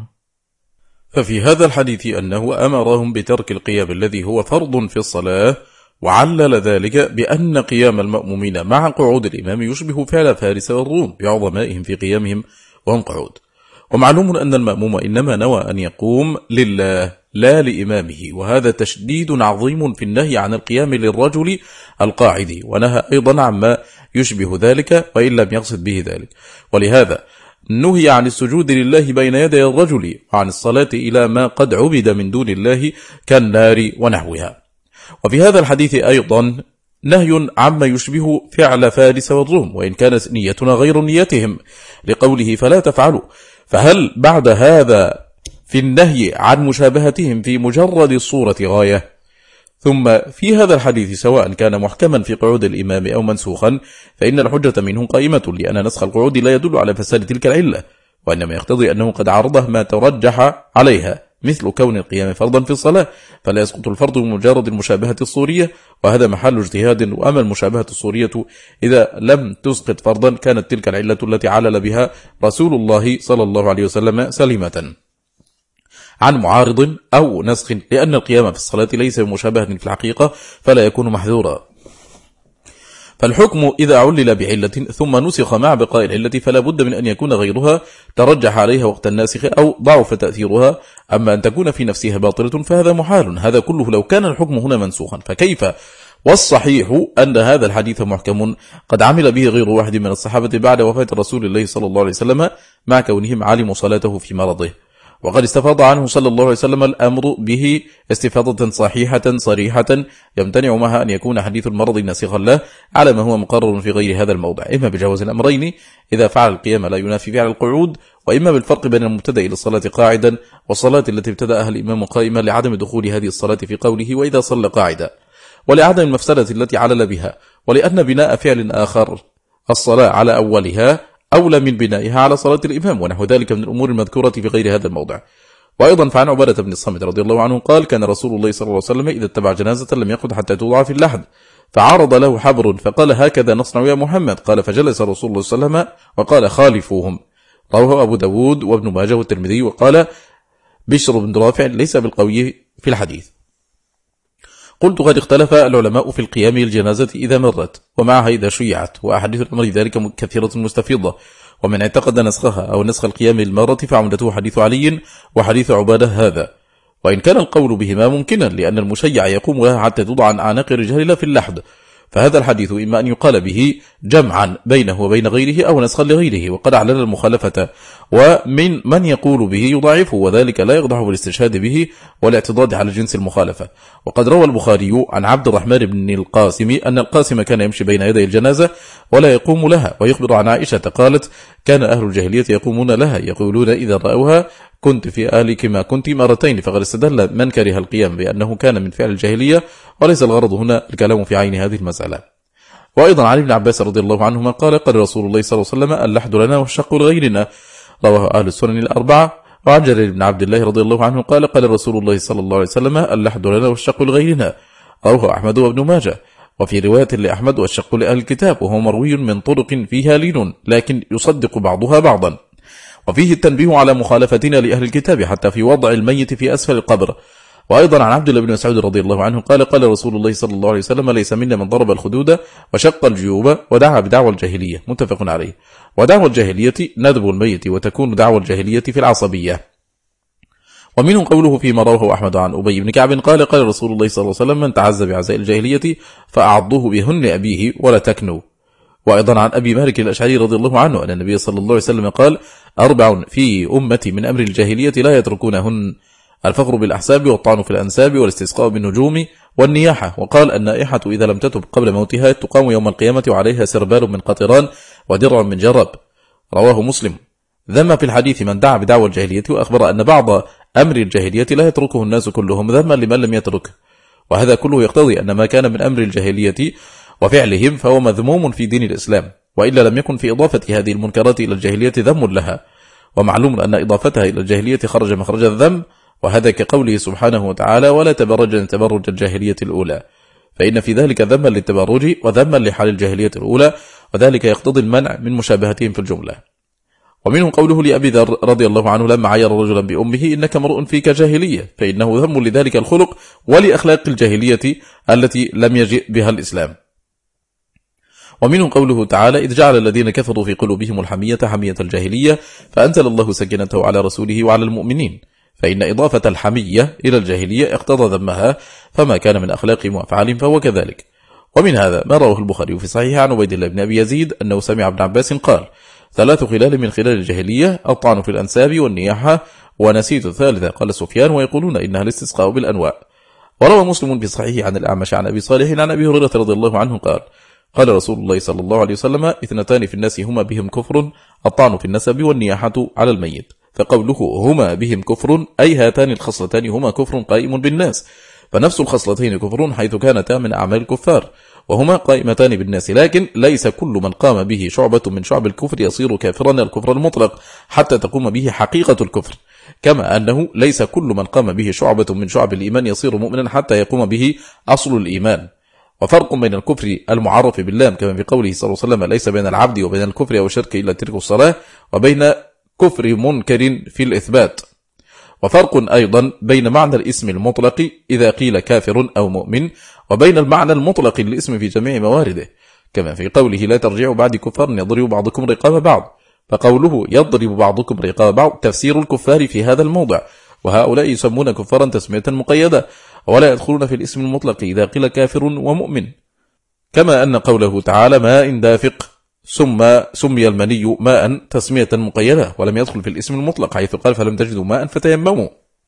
ففي هذا الحديث أنه أمرهم بترك القيام الذي هو فرض في الصلاة، وعلل ذلك بأن قيام المأمومين مع قعود الإمام يشبه فعل فارس والروم بعظمائهم في قيامهم وهم قعود. ومعلوم أن المأموم إنما نوى أن يقوم لله لا لإمامه، وهذا تشديد عظيم في النهي عن القيام للرجل القاعد، ونهى أيضا عما يشبه ذلك وإن لم يقصد به ذلك. ولهذا نهي عن السجود لله بين يدي الرجل، وعن الصلاة إلى ما قد عبد من دون الله كالنار ونحوها. وفي هذا الحديث أيضا نهي عما يشبه فعل فارس والروم، وإن كانت نيتنا غير نيتهم، لقوله: فلا تفعلوا. فهل بعد هذا في النهي عن مشابهتهم في مجرد الصورة غاية؟ ثم في هذا الحديث سواء كان محكما في قعود الإمام أو منسوخا، فإن الحجة منه قائمة، لأن نسخ القعود لا يدل على فساد تلك العلة، وإنما يقتضي أنه قد عرضه ما ترجح عليها، مثل كون القيام فرضا في الصلاة، فلا يسقط الفرض بمجرد المشابهة الصورية، وهذا محل اجتهاد. وأما المشابهة الصورية إذا لم تسقط فرضا كانت تلك العلة التي علل بها رسول الله صلى الله عليه وسلم سليمة عن معارض أو نسخ، لأن القيام في الصلاة ليس بمشابهة في الحقيقة فلا يكون محذورا. فالحكم إذا علل بعلة ثم نسخ مع بقاء العلة فلا بد من أن يكون غيرها ترجح عليها وقت الناسخ أو ضعف تأثيرها. أما أن تكون في نفسها باطلة فهذا محال، هذا كله لو كان الحكم هنا منسوخا، فكيف؟ والصحيح أن هذا الحديث محكم قد عمل به غير واحد من الصحابة بعد وفاة رسول الله صلى الله عليه وسلم، مع كونهم علموا صلاته في مرضه، وقد استفاض عنه صلى الله عليه وسلم الأمر به استفاضة صحيحة صريحة يمتنع معها أن يكون حديث المرض ناسخا له، على ما هو مقرر في غير هذا الموضع، إما بجواز الأمرين إذا فعل القيام لا ينافي فعل القعود، وإما بالفرق بين المبتدأ للصلاة قاعدا والصلاة التي ابتدأها الإمام قائما، لعدم دخول هذه الصلاة في قوله: وإذا صلى قاعدا، ولعدم المفسدة التي علل بها، ولأن بناء فعل آخر الصلاة على أولها أولى من بنائها على صلاة الإمام، ونحو ذلك من الأمور المذكورة في غير هذا الموضع. وأيضا فعن عبادة بن الصامت رضي الله عنه قال: كان رسول الله صلى الله عليه وسلم إذا اتبع جنازة لم يقعد حتى توضع في اللحد، فعرض له حبر فقال: هكذا نصنع يا محمد، قال: فجلس رسول الله صلى الله عليه وسلم وقال: خالفوهم. رواه أبو داود وابن ماجه والترمذي. وقال بشر بن رافع: ليس بالقوي في الحديث. قلت: قد اختلف العلماء في القيام للجنازة إذا مرت ومعها إذا شيعت، وأحاديث الأمر ذلك كثيرة مستفيضة، ومن اعتقد نسخها أو نسخ القيام للمرة فعمدته حديث علي وحديث عبادة هذا، وإن كان القول بهما ممكنا، لأن المشيع يقوم لها حتى توضع عن أعناق الرجال لا في اللحد، فهذا الحديث إما أن يقال به جمعا بينه وبين غيره أو نسخا لغيره، وقد أعلن المخالفة، ومن من يقول به يضعفه، وذلك لا يقدح بالاستشهاد به والاعتضاد على جنس المخالفة. وقد روى البخاري عن عبد الرحمن بن القاسم أن القاسم كان يمشي بين يدي الجنازة ولا يقوم لها، ويخبر عن عائشة قالت: كان أهل الجاهلية يقومون لها يقولون إذا رأوها: كنت في أهلك ما كنت مرتين. فقد استدل من كره القيام بأنه كان من فعل الجاهلية، وليس الغرض هنا الكلام في عين هذه المسألة. وأيضا عن ابن عباس رضي الله عنهما قال: قال رسول الله صلى الله عليه وسلم: اللحد لنا والشق لغيرنا، رواه أهل السنن الأربعة. وعن جرير بن عبد الله رضي الله عنه قال: قال رسول الله صلى الله عليه وسلم: اللحد لنا والشق لغيرنا، رواه أحمد وابن ماجه. وفي رواية لأحمد: والشق لأهل الكتاب، وهو مروي من طرق فيها لين لكن يصدق بعضها بعضا. وفيه التنبيه على مخالفتنا لأهل الكتاب حتى في وضع الميت في أسفل القبر. وأيضا عن عبد الله بن مسعود رضي الله عنه قال: قال رسول الله صلى الله عليه وسلم: ليس منا من ضرب الخدود وشق الجيوب ودعا بدعوى الجاهلية، متفق عليه. ودعوى الجاهلية ندب الميت، وتكون دعوى الجاهلية في العصبية. ومنه قوله فيما رواه أحمد عن أبي بن كعب قال: قال رسول الله صلى الله عليه وسلم: من تعز بعزاء الجاهلية فأعضوه بهن أبيه ولا تكنوا. وأيضا عن أبي مالك الأشعري رضي الله عنه أن النبي صلى الله عليه وسلم قال: 4 في أمتي من أمر الجاهلية لا يتركونهن: الفخر بالأحساب، والطعن في الأنساب، والاستسقاء بالنجوم، والنياحة. وقال: النائحة إذا لم تتب قبل موتها تقام يوم القيامة وعليها سربال من قطران ودرع من جرب، رواه مسلم. ذم في الحديث من دعا بدعوى الجاهلية، وأخبر أن بعض أمر الجاهلية لا يتركه الناس كلهم ذما لمن لم يتركه. وهذا كله يقتضي أن ما كان من أمر الجاهلية وفعلهم فهو مذموم في دين الإسلام، وإلا لم يكن في إضافة هذه المنكرات إلى الجاهلية ذم لها. ومعلوم أن إضافتها إلى الجاهلية خرج مخرج الذم، وهذا كقوله سبحانه وتعالى: ولا تبرجن تبرج الجاهلية الأولى، فإن في ذلك ذما للتبرج وذما لحال الجاهلية الأولى، وذلك يقتضي المنع من مشابهتهم في الجملة. ومنه قوله لأبي ذر رضي الله عنه لما عير رجلا بأمه: إنك امرؤ فيك جاهلية، فإنه ذم لذلك الخلق ولأخلاق الجاهلية التي لم يجئ بها الإسلام. ومنه قوله تعالى: إذ جعل الذين كفروا في قلوبهم الحمية حمية الجاهلية فأنزل الله سكينته على رسوله وعلى المؤمنين، فإن إضافة الحمية إلى الجاهلية اقتضى ذمها، فما كان من أخلاقهم وأفعالهم فهو كذلك. ومن هذا ما رواه البخاري في صحيح عن عبيد الله بن أبي يزيد أنه سمع ابن عباس قال: 3 خلال من خلال الجاهلية: الطعن في الأنساب، والنياحة، ونسيت الثالثة. قال سفيان: ويقولون إنها الاستسقاء بالأنواء. وروى مسلم في صحيح عن الأعمش عن أبي صالح عن أبي هريرة رضي الله عنه قال: قال رسول الله صلى الله عليه وسلم: 2 في الناس هما بهم كفر: الطعن في النسب، والنياحة على الميت. فقوله هما بهم كفر أي هاتان الخصلتان هما كفر قائم بالناس، فنفس الخصلتين كفر حيث كانتا من أعمال الكفار، وهما قائمتان بالناس، لكن ليس كل من قام به شعبة من شعب الكفر يصير كافرا الكفر المطلق حتى تقوم به حقيقة الكفر، كما أنه ليس كل من قام به شعبة من شعب الإيمان يصير مؤمنا حتى يقوم به أصل الإيمان. وفرق بين الكفر المعرف باللام كما في قوله صلى الله عليه وسلم: ليس بين العبد وبين الكفر أو الشرك إلا ترك الصلاة، وبين كفر منكر في الإثبات. وفرق أيضا بين معنى الاسم المطلق إذا قيل كافر أو مؤمن، وبين المعنى المطلق للاسم في جميع موارده، كما في قوله: لا ترجعوا بعد كفار يضرب بعضكم رقاب بعض. فقوله يضرب بعضكم رقاب بعض تفسير الكفار في هذا الموضع، وهؤلاء يسمون كفارا تسمية مقيدة، ولا يدخلون في الاسم المطلق إذا قيل كافر ومؤمن. كما أن قوله تعالى: ماء دافق سمي المني ماء تسمية مقيدة، ولم يدخل في الاسم المطلق حيث قال: فلم تجدوا ماء فتيمموا.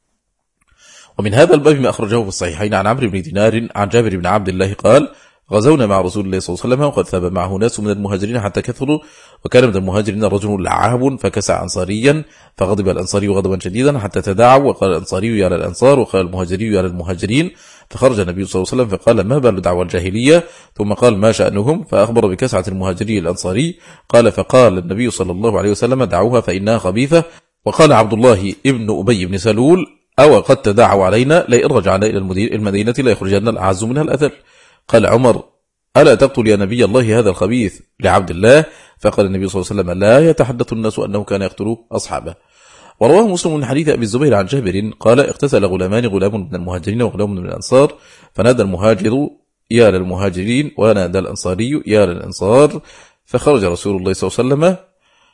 ومن هذا الباب ما أخرجه في الصحيحين عن عمرو بن دينار عن جابر بن عبد الله قال: غزونا مع رسول الله صلى الله عليه وسلم، وقد ثاب معه ناس من المهاجرين حتى كثروا، وكان من المهاجرين رجل لعاب فكسع أنصاريا، فغضب الأنصاري غضبا شديدا حتى تداعوا، وقال الأنصاري يا للأنصار، وقال المهاجري يا للمهاجرين، فخرج النبي صلى الله عليه وسلم فقال: ما بال دعوى الجاهلية؟ ثم قال: ما شأنهم؟ فأخبر بكسعة المهاجري الأنصاري. قال: فقال النبي صلى الله عليه وسلم: دعوها فإنها خبيثة. وقال عبد الله ابن أبي بن سلول: أو قد تداعوا علينا لئن رجعنا إلى المدينة لا يخرجن الأعز منها الأذل. قال عمر: ألا تقتل يا نبي الله هذا الخبيث لعبد الله؟ فقال النبي صلى الله عليه وسلم: لا يتحدث الناس أنه كان يقتل أصحابه. ورواه مسلم من حديث أبي الزبير عن جابر قال: اغتسل غلامان، غلام من المهاجرين وغلام من الأنصار، فنادى المهاجر يا للمهاجرين، ونادى الأنصاري يا للأنصار، فخرج رسول الله صلى الله عليه وسلم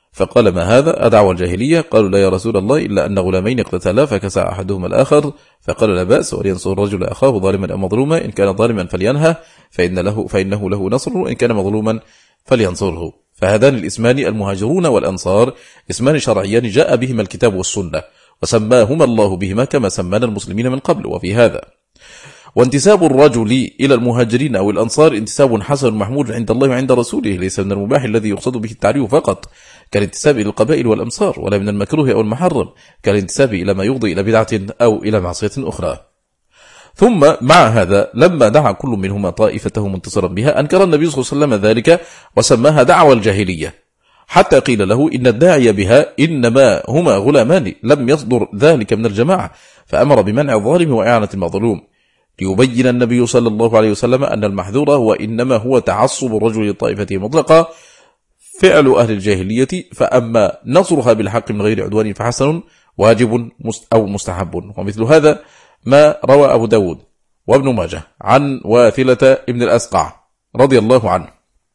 فقال ما هذا أدعوى الجاهلية؟ قالوا لا يا رسول الله إلا أن غلامين اقتتلا فكسى أحدهما الآخر، فقال لا بأس ولينصر الرجل أخاه ظالما أو مظلوما، إن كان ظالما فلينهى فإنه له نصر، وإن كان مظلوما فلينصره. فهذان الاسمان المهاجرون والأنصار اسمان شرعيان جاء بهما الكتاب والسنة، وسماهما الله بهما كما سمانا المسلمين من قبل. وفي هذا وانتساب الرجل إلى المهاجرين أو الأنصار انتساب حسن محمود عند الله وعند رسوله، ليس من المباح الذي يقصد به التعريف فقط كالانتساب إلى القبائل والأمصار، ولا من المكروه أو المحرم كالانتساب إلى ما يفضي إلى بدعة أو إلى معصية أخرى. ثم مع هذا لما دعا كل منهما طائفته منتصرا بها أنكر النبي صلى الله عليه وسلم ذلك وسماها دعوى الجاهلية، حتى قيل له إن الداعي بها إنما هما غلامان لم يصدر ذلك من الجماعة، فأمر بمنع الظالم وإعانة المظلوم، ليبين النبي صلى الله عليه وسلم أن المحذور هو إنما هو تعصب الرجل لطائفته مطلقا فعل أهل الجاهلية، فأما نصرها بالحق من غير عدوان فحسن واجب أو مستحب. ومثل هذا ما روى أبو داود وابن ماجه عن واثلة ابن الأسقع رضي الله عنه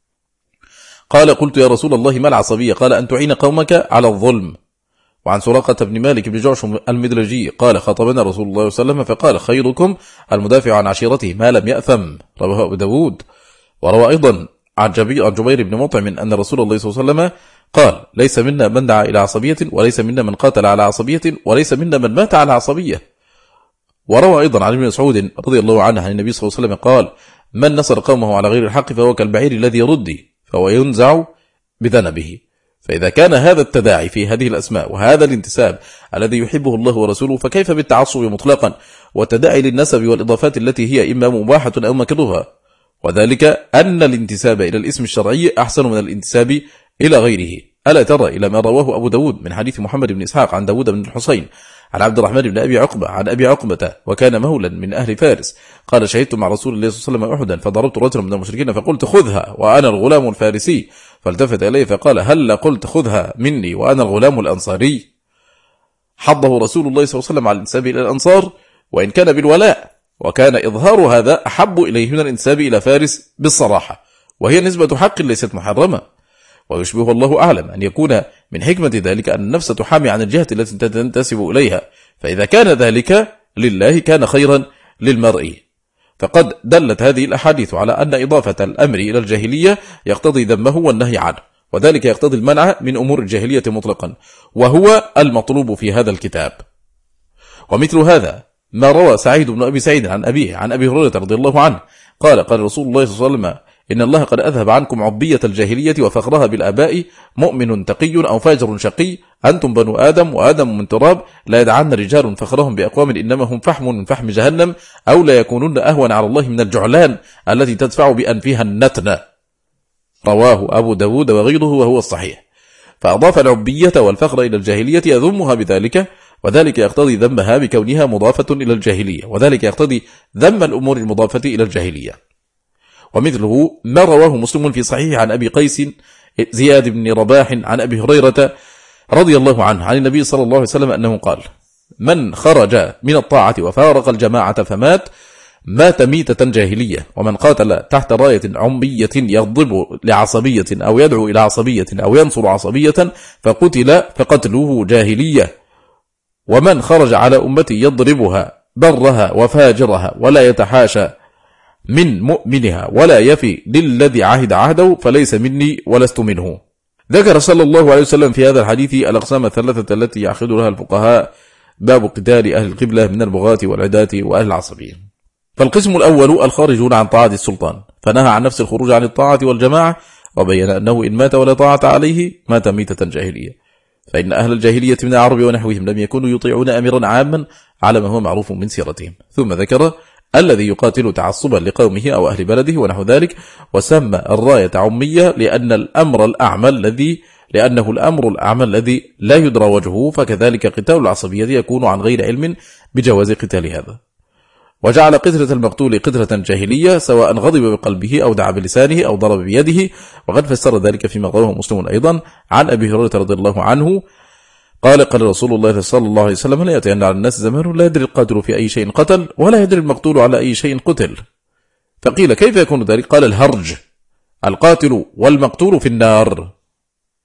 قال قلت يا رسول الله ما العصبية؟ قال أن تعين قومك على الظلم. وعن سراقة بن مالك بن جعشم المدلجي قال خطبنا رسول الله صلى الله عليه وسلم فقال خيركم المدافع عن عشيرته ما لم يأثم، رواه أبو داود. وروى أيضا عن جبير بن مطعم أن رسول الله صلى الله عليه وسلم قال ليس منا من دعا إلى عصبية، وليس منا من قاتل على عصبية، وليس منا من مات على عصبية. وروى أيضا عن ابن مسعود رضي الله عنه عن النبي صلى الله عليه وسلم قال من نصر قومه على غير الحق فهو كالبعير الذي يردي فهو ينزع بذنبه. فإذا كان هذا التداعي في هذه الأسماء وهذا الانتساب الذي يحبه الله ورسوله، فكيف بالتعصب مطلقا والتداعي للنسب والإضافات التي هي إما مباحة أو مكروهة؟ وذلك أن الانتساب إلى الاسم الشرعي أحسن من الانتساب إلى غيره. ألا ترى إلى ما رواه أبو داود من حديث محمد بن إسحاق عن داود بن الحسين عن عبد الرحمن بن أبي عقبة عن أبي عقبة وكان مولا من أهل فارس قال شهدت مع رسول الله صلى الله عليه وسلم أحدا فضربت رجلا من المشركين فقلت خذها وأنا الغلام الفارسي، فالتفت إليه فقال هل قلت خذها مني وأنا الغلام الأنصاري؟ حضه رسول الله صلى الله عليه وسلم على الانتساب إلى الأنصار وإن كان بالولاء، وكان إظهار هذا أحب إليه من الانتساب إلى فارس بالصراحة، وهي نسبة حق ليست محرمة. ويشبه الله أعلم أن يكون من حكمة ذلك أن النفس تحامي عن الجهة التي تنتسب إليها، فإذا كان ذلك لله كان خيرا للمرء. فقد دلت هذه الأحاديث على أن إضافة الأمر إلى الجاهلية يقتضي ذمه والنهي عنه، وذلك يقتضي المنع من أمور الجاهلية مطلقا، وهو المطلوب في هذا الكتاب. ومثل هذا ما روى سعيد بن أبي سعيد عن أبيه عن أبي هريرة رضي الله عنه قال قال رسول الله صلى الله عليه وسلم إن الله قد أذهب عنكم عبية الجاهلية وفخرها بالآباء، مؤمن تقي أو فاجر شقي، أنتم بنو آدم وآدم من تراب، لا يدعن رجال فخرهم بأقوام إنما هم فحم من فحم جهنم، أو لا يكونون أهون على الله من الجعلان التي تدفع بأنفها النتن. رواه أبو داود وغيره وهو الصحيح. فأضاف العبية والفخر إلى الجاهلية يذمها بذلك، وذلك يقتضي ذمها بكونها مضافة إلى الجاهلية، وذلك يقتضي ذم الأمور المضافة إلى الجاهلية. ومثله ما رواه مسلم في صحيح عن أبي قيس زياد بن رباح عن أبي هريرة رضي الله عنه عن النبي صلى الله عليه وسلم أنه قال من خرج من الطاعة وفارق الجماعة فمات مات ميتة جاهلية، ومن قاتل تحت راية عمية يغضب لعصبية أو يدعو إلى عصبية أو ينصر عصبية فقتل فقتله جاهلية، ومن خرج على أمتي يضربها برها وفاجرها ولا يتحاشى من مؤمنها ولا يفي للذي عهد عهده فليس مني ولست منه. ذكر صلى الله عليه وسلم في هذا الحديث الأقسام الثلاثة التي يعقد لها الفقهاء باب قتال أهل القبلة من البغاة والعداة وأهل العصبية. فالقسم الأول الخارجون عن طاعة السلطان، فنهى عن نفس الخروج عن الطاعة والجماعة، وبين أنه إن مات ولا طاعة عليه مات ميتة جاهلية، فإن أهل الجاهلية من العرب ونحوهم لم يكونوا يطيعون أميرا عاما على ما هو معروف من سيرتهم. ثم ذكر الذي يقاتل تعصبا لقومه أو أهل بلده ونحو ذلك، وسمى الراية عمية لأنه الأمر الأعمى الذي لا يدرى وجهه، فكذلك قتال العصبية يكون عن غير علم بجواز قتال هذا. وجعل قتلة المقتول قتلة جاهلية سواء غضب بقلبه أو دعا بلسانه أو ضرب بيده، وقد فسر ذلك فيما رواه مسلم أيضا عن أبي هريرة رضي الله عنه قال قال رسول الله صلى الله عليه وسلم لا يأتين على الناس زمان لا يدري القاتل في أي شيء قتل ولا يدري المقتول على أي شيء قتل. فقيل كيف يكون ذلك؟ قال الهرج، القاتل والمقتول في النار.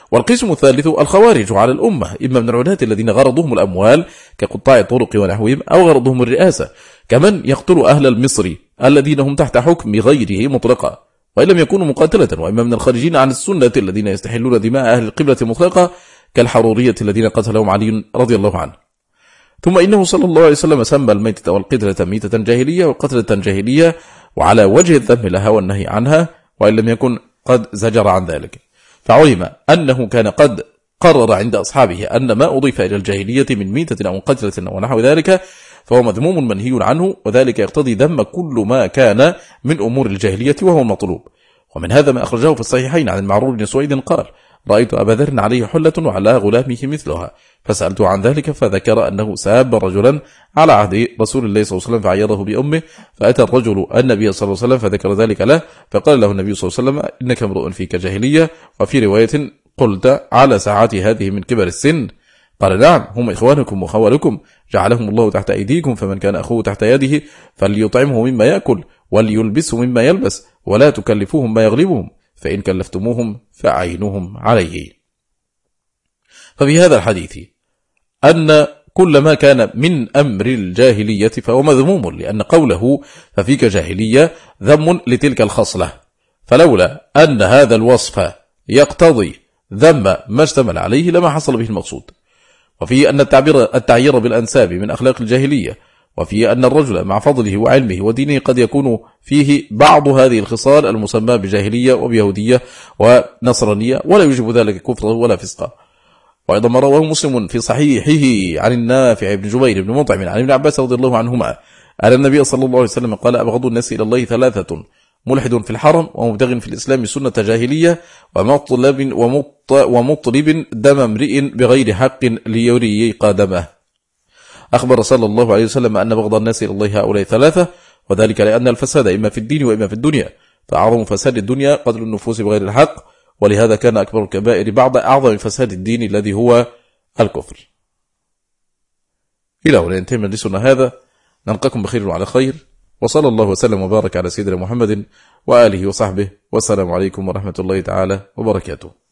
والقسم الثالث الخوارج على الأمة، إما من العداة الذين غرضهم الأموال كقطاع الطرق ونحوهم، أو غرضهم الرئاسة، كمن يقتل أهل المصر الذين هم تحت حكم غيره مطلقا وإن لم يكونوا مقاتلة، وإما من الخارجين عن السنة الذين يستحلون دماء أهل القبلة مطلقا كالحرورية الذين قتلهم علي رضي الله عنه. ثم إنه صلى الله عليه وسلم سمى الميتة والقتلة ميتة جاهلية وقتلة جاهلية، وعلى وجه الذم لها والنهي عنها، وإن لم يكن قد زجر عن ذلك. فعلم أنه كان قد قرر عند أصحابه أن ما أضيف إلى الجاهلية من ميتة أو قتلة ونحو ذلك فهو مذموم منهي عنه، وذلك يقتضي ذم كل ما كان من أمور الجاهلية وهو المطلوب. ومن هذا ما أخرجه في الصحيحين عن المعرور بن سويد قال: رأيت أبا ذر عليه حلة وعلى غلامه مثلها، فسألته عن ذلك فذكر أنه ساب رجلا على عهد رسول الله صلى الله عليه وسلم فعيره بأمه، فأتى الرجل النبي صلى الله عليه وسلم فذكر ذلك له، فقال له النبي صلى الله عليه وسلم: إنك امرؤ فيك جاهلية. وفي رواية: قلت على ساعات هذه من كبر السن؟ قال: نعم، هم إخوانكم وخوالكم، جعلهم الله تحت أيديكم، فمن كان أخوه تحت يده فليطعمه مما يأكل وليلبسه مما يلبس، ولا تكلفوهم ما يغلبهم، فإن كلفتموهم فأعينوهم عليه. ففي هذا الحديث أن كل ما كان من أمر الجاهلية فهو مذموم، لأن قوله ففيك جاهلية ذم لتلك الخصلة، فلولا أن هذا الوصف يقتضي ذم ما اشتمل عليه لما حصل به المقصود. وفي أن التعيير بالأنساب من أخلاق الجاهلية، وفي أن الرجل مع فضله وعلمه ودينه قد يكون فيه بعض هذه الخصال المسمى بجاهلية وبيهودية ونصرانية، ولا يجب ذلك كفرا ولا فسقا. وأيضا ما رواه مسلم في صحيحه عن النافع بن جبير بن مطعم عن ابن عباس رضي الله عنهما أن النبي صلى الله عليه وسلم قال: أبغض الناس إلى الله ثلاثة: ملحد في الحرم، ومبتغ في الإسلام سنة جاهلية، ومطلب دم امرئ بغير حق ليريق دمه. أخبر صلى الله عليه وسلم أن بغض الناس إلى الله هؤلاء ثلاثة، وذلك لأن الفساد إما في الدين وإما في الدنيا، فأعظم فساد الدنيا قتل النفوس بغير الحق، ولهذا كان أكبر الكبائر بعد أعظم فساد الدين الذي هو الكفر. إلى هنا ينتهي مجلسنا هذا، نلقاكم بخير وعلى خير، وصلى الله وسلم وبارك على سيدنا محمد وآله وصحبه، والسلام عليكم ورحمة الله تعالى وبركاته.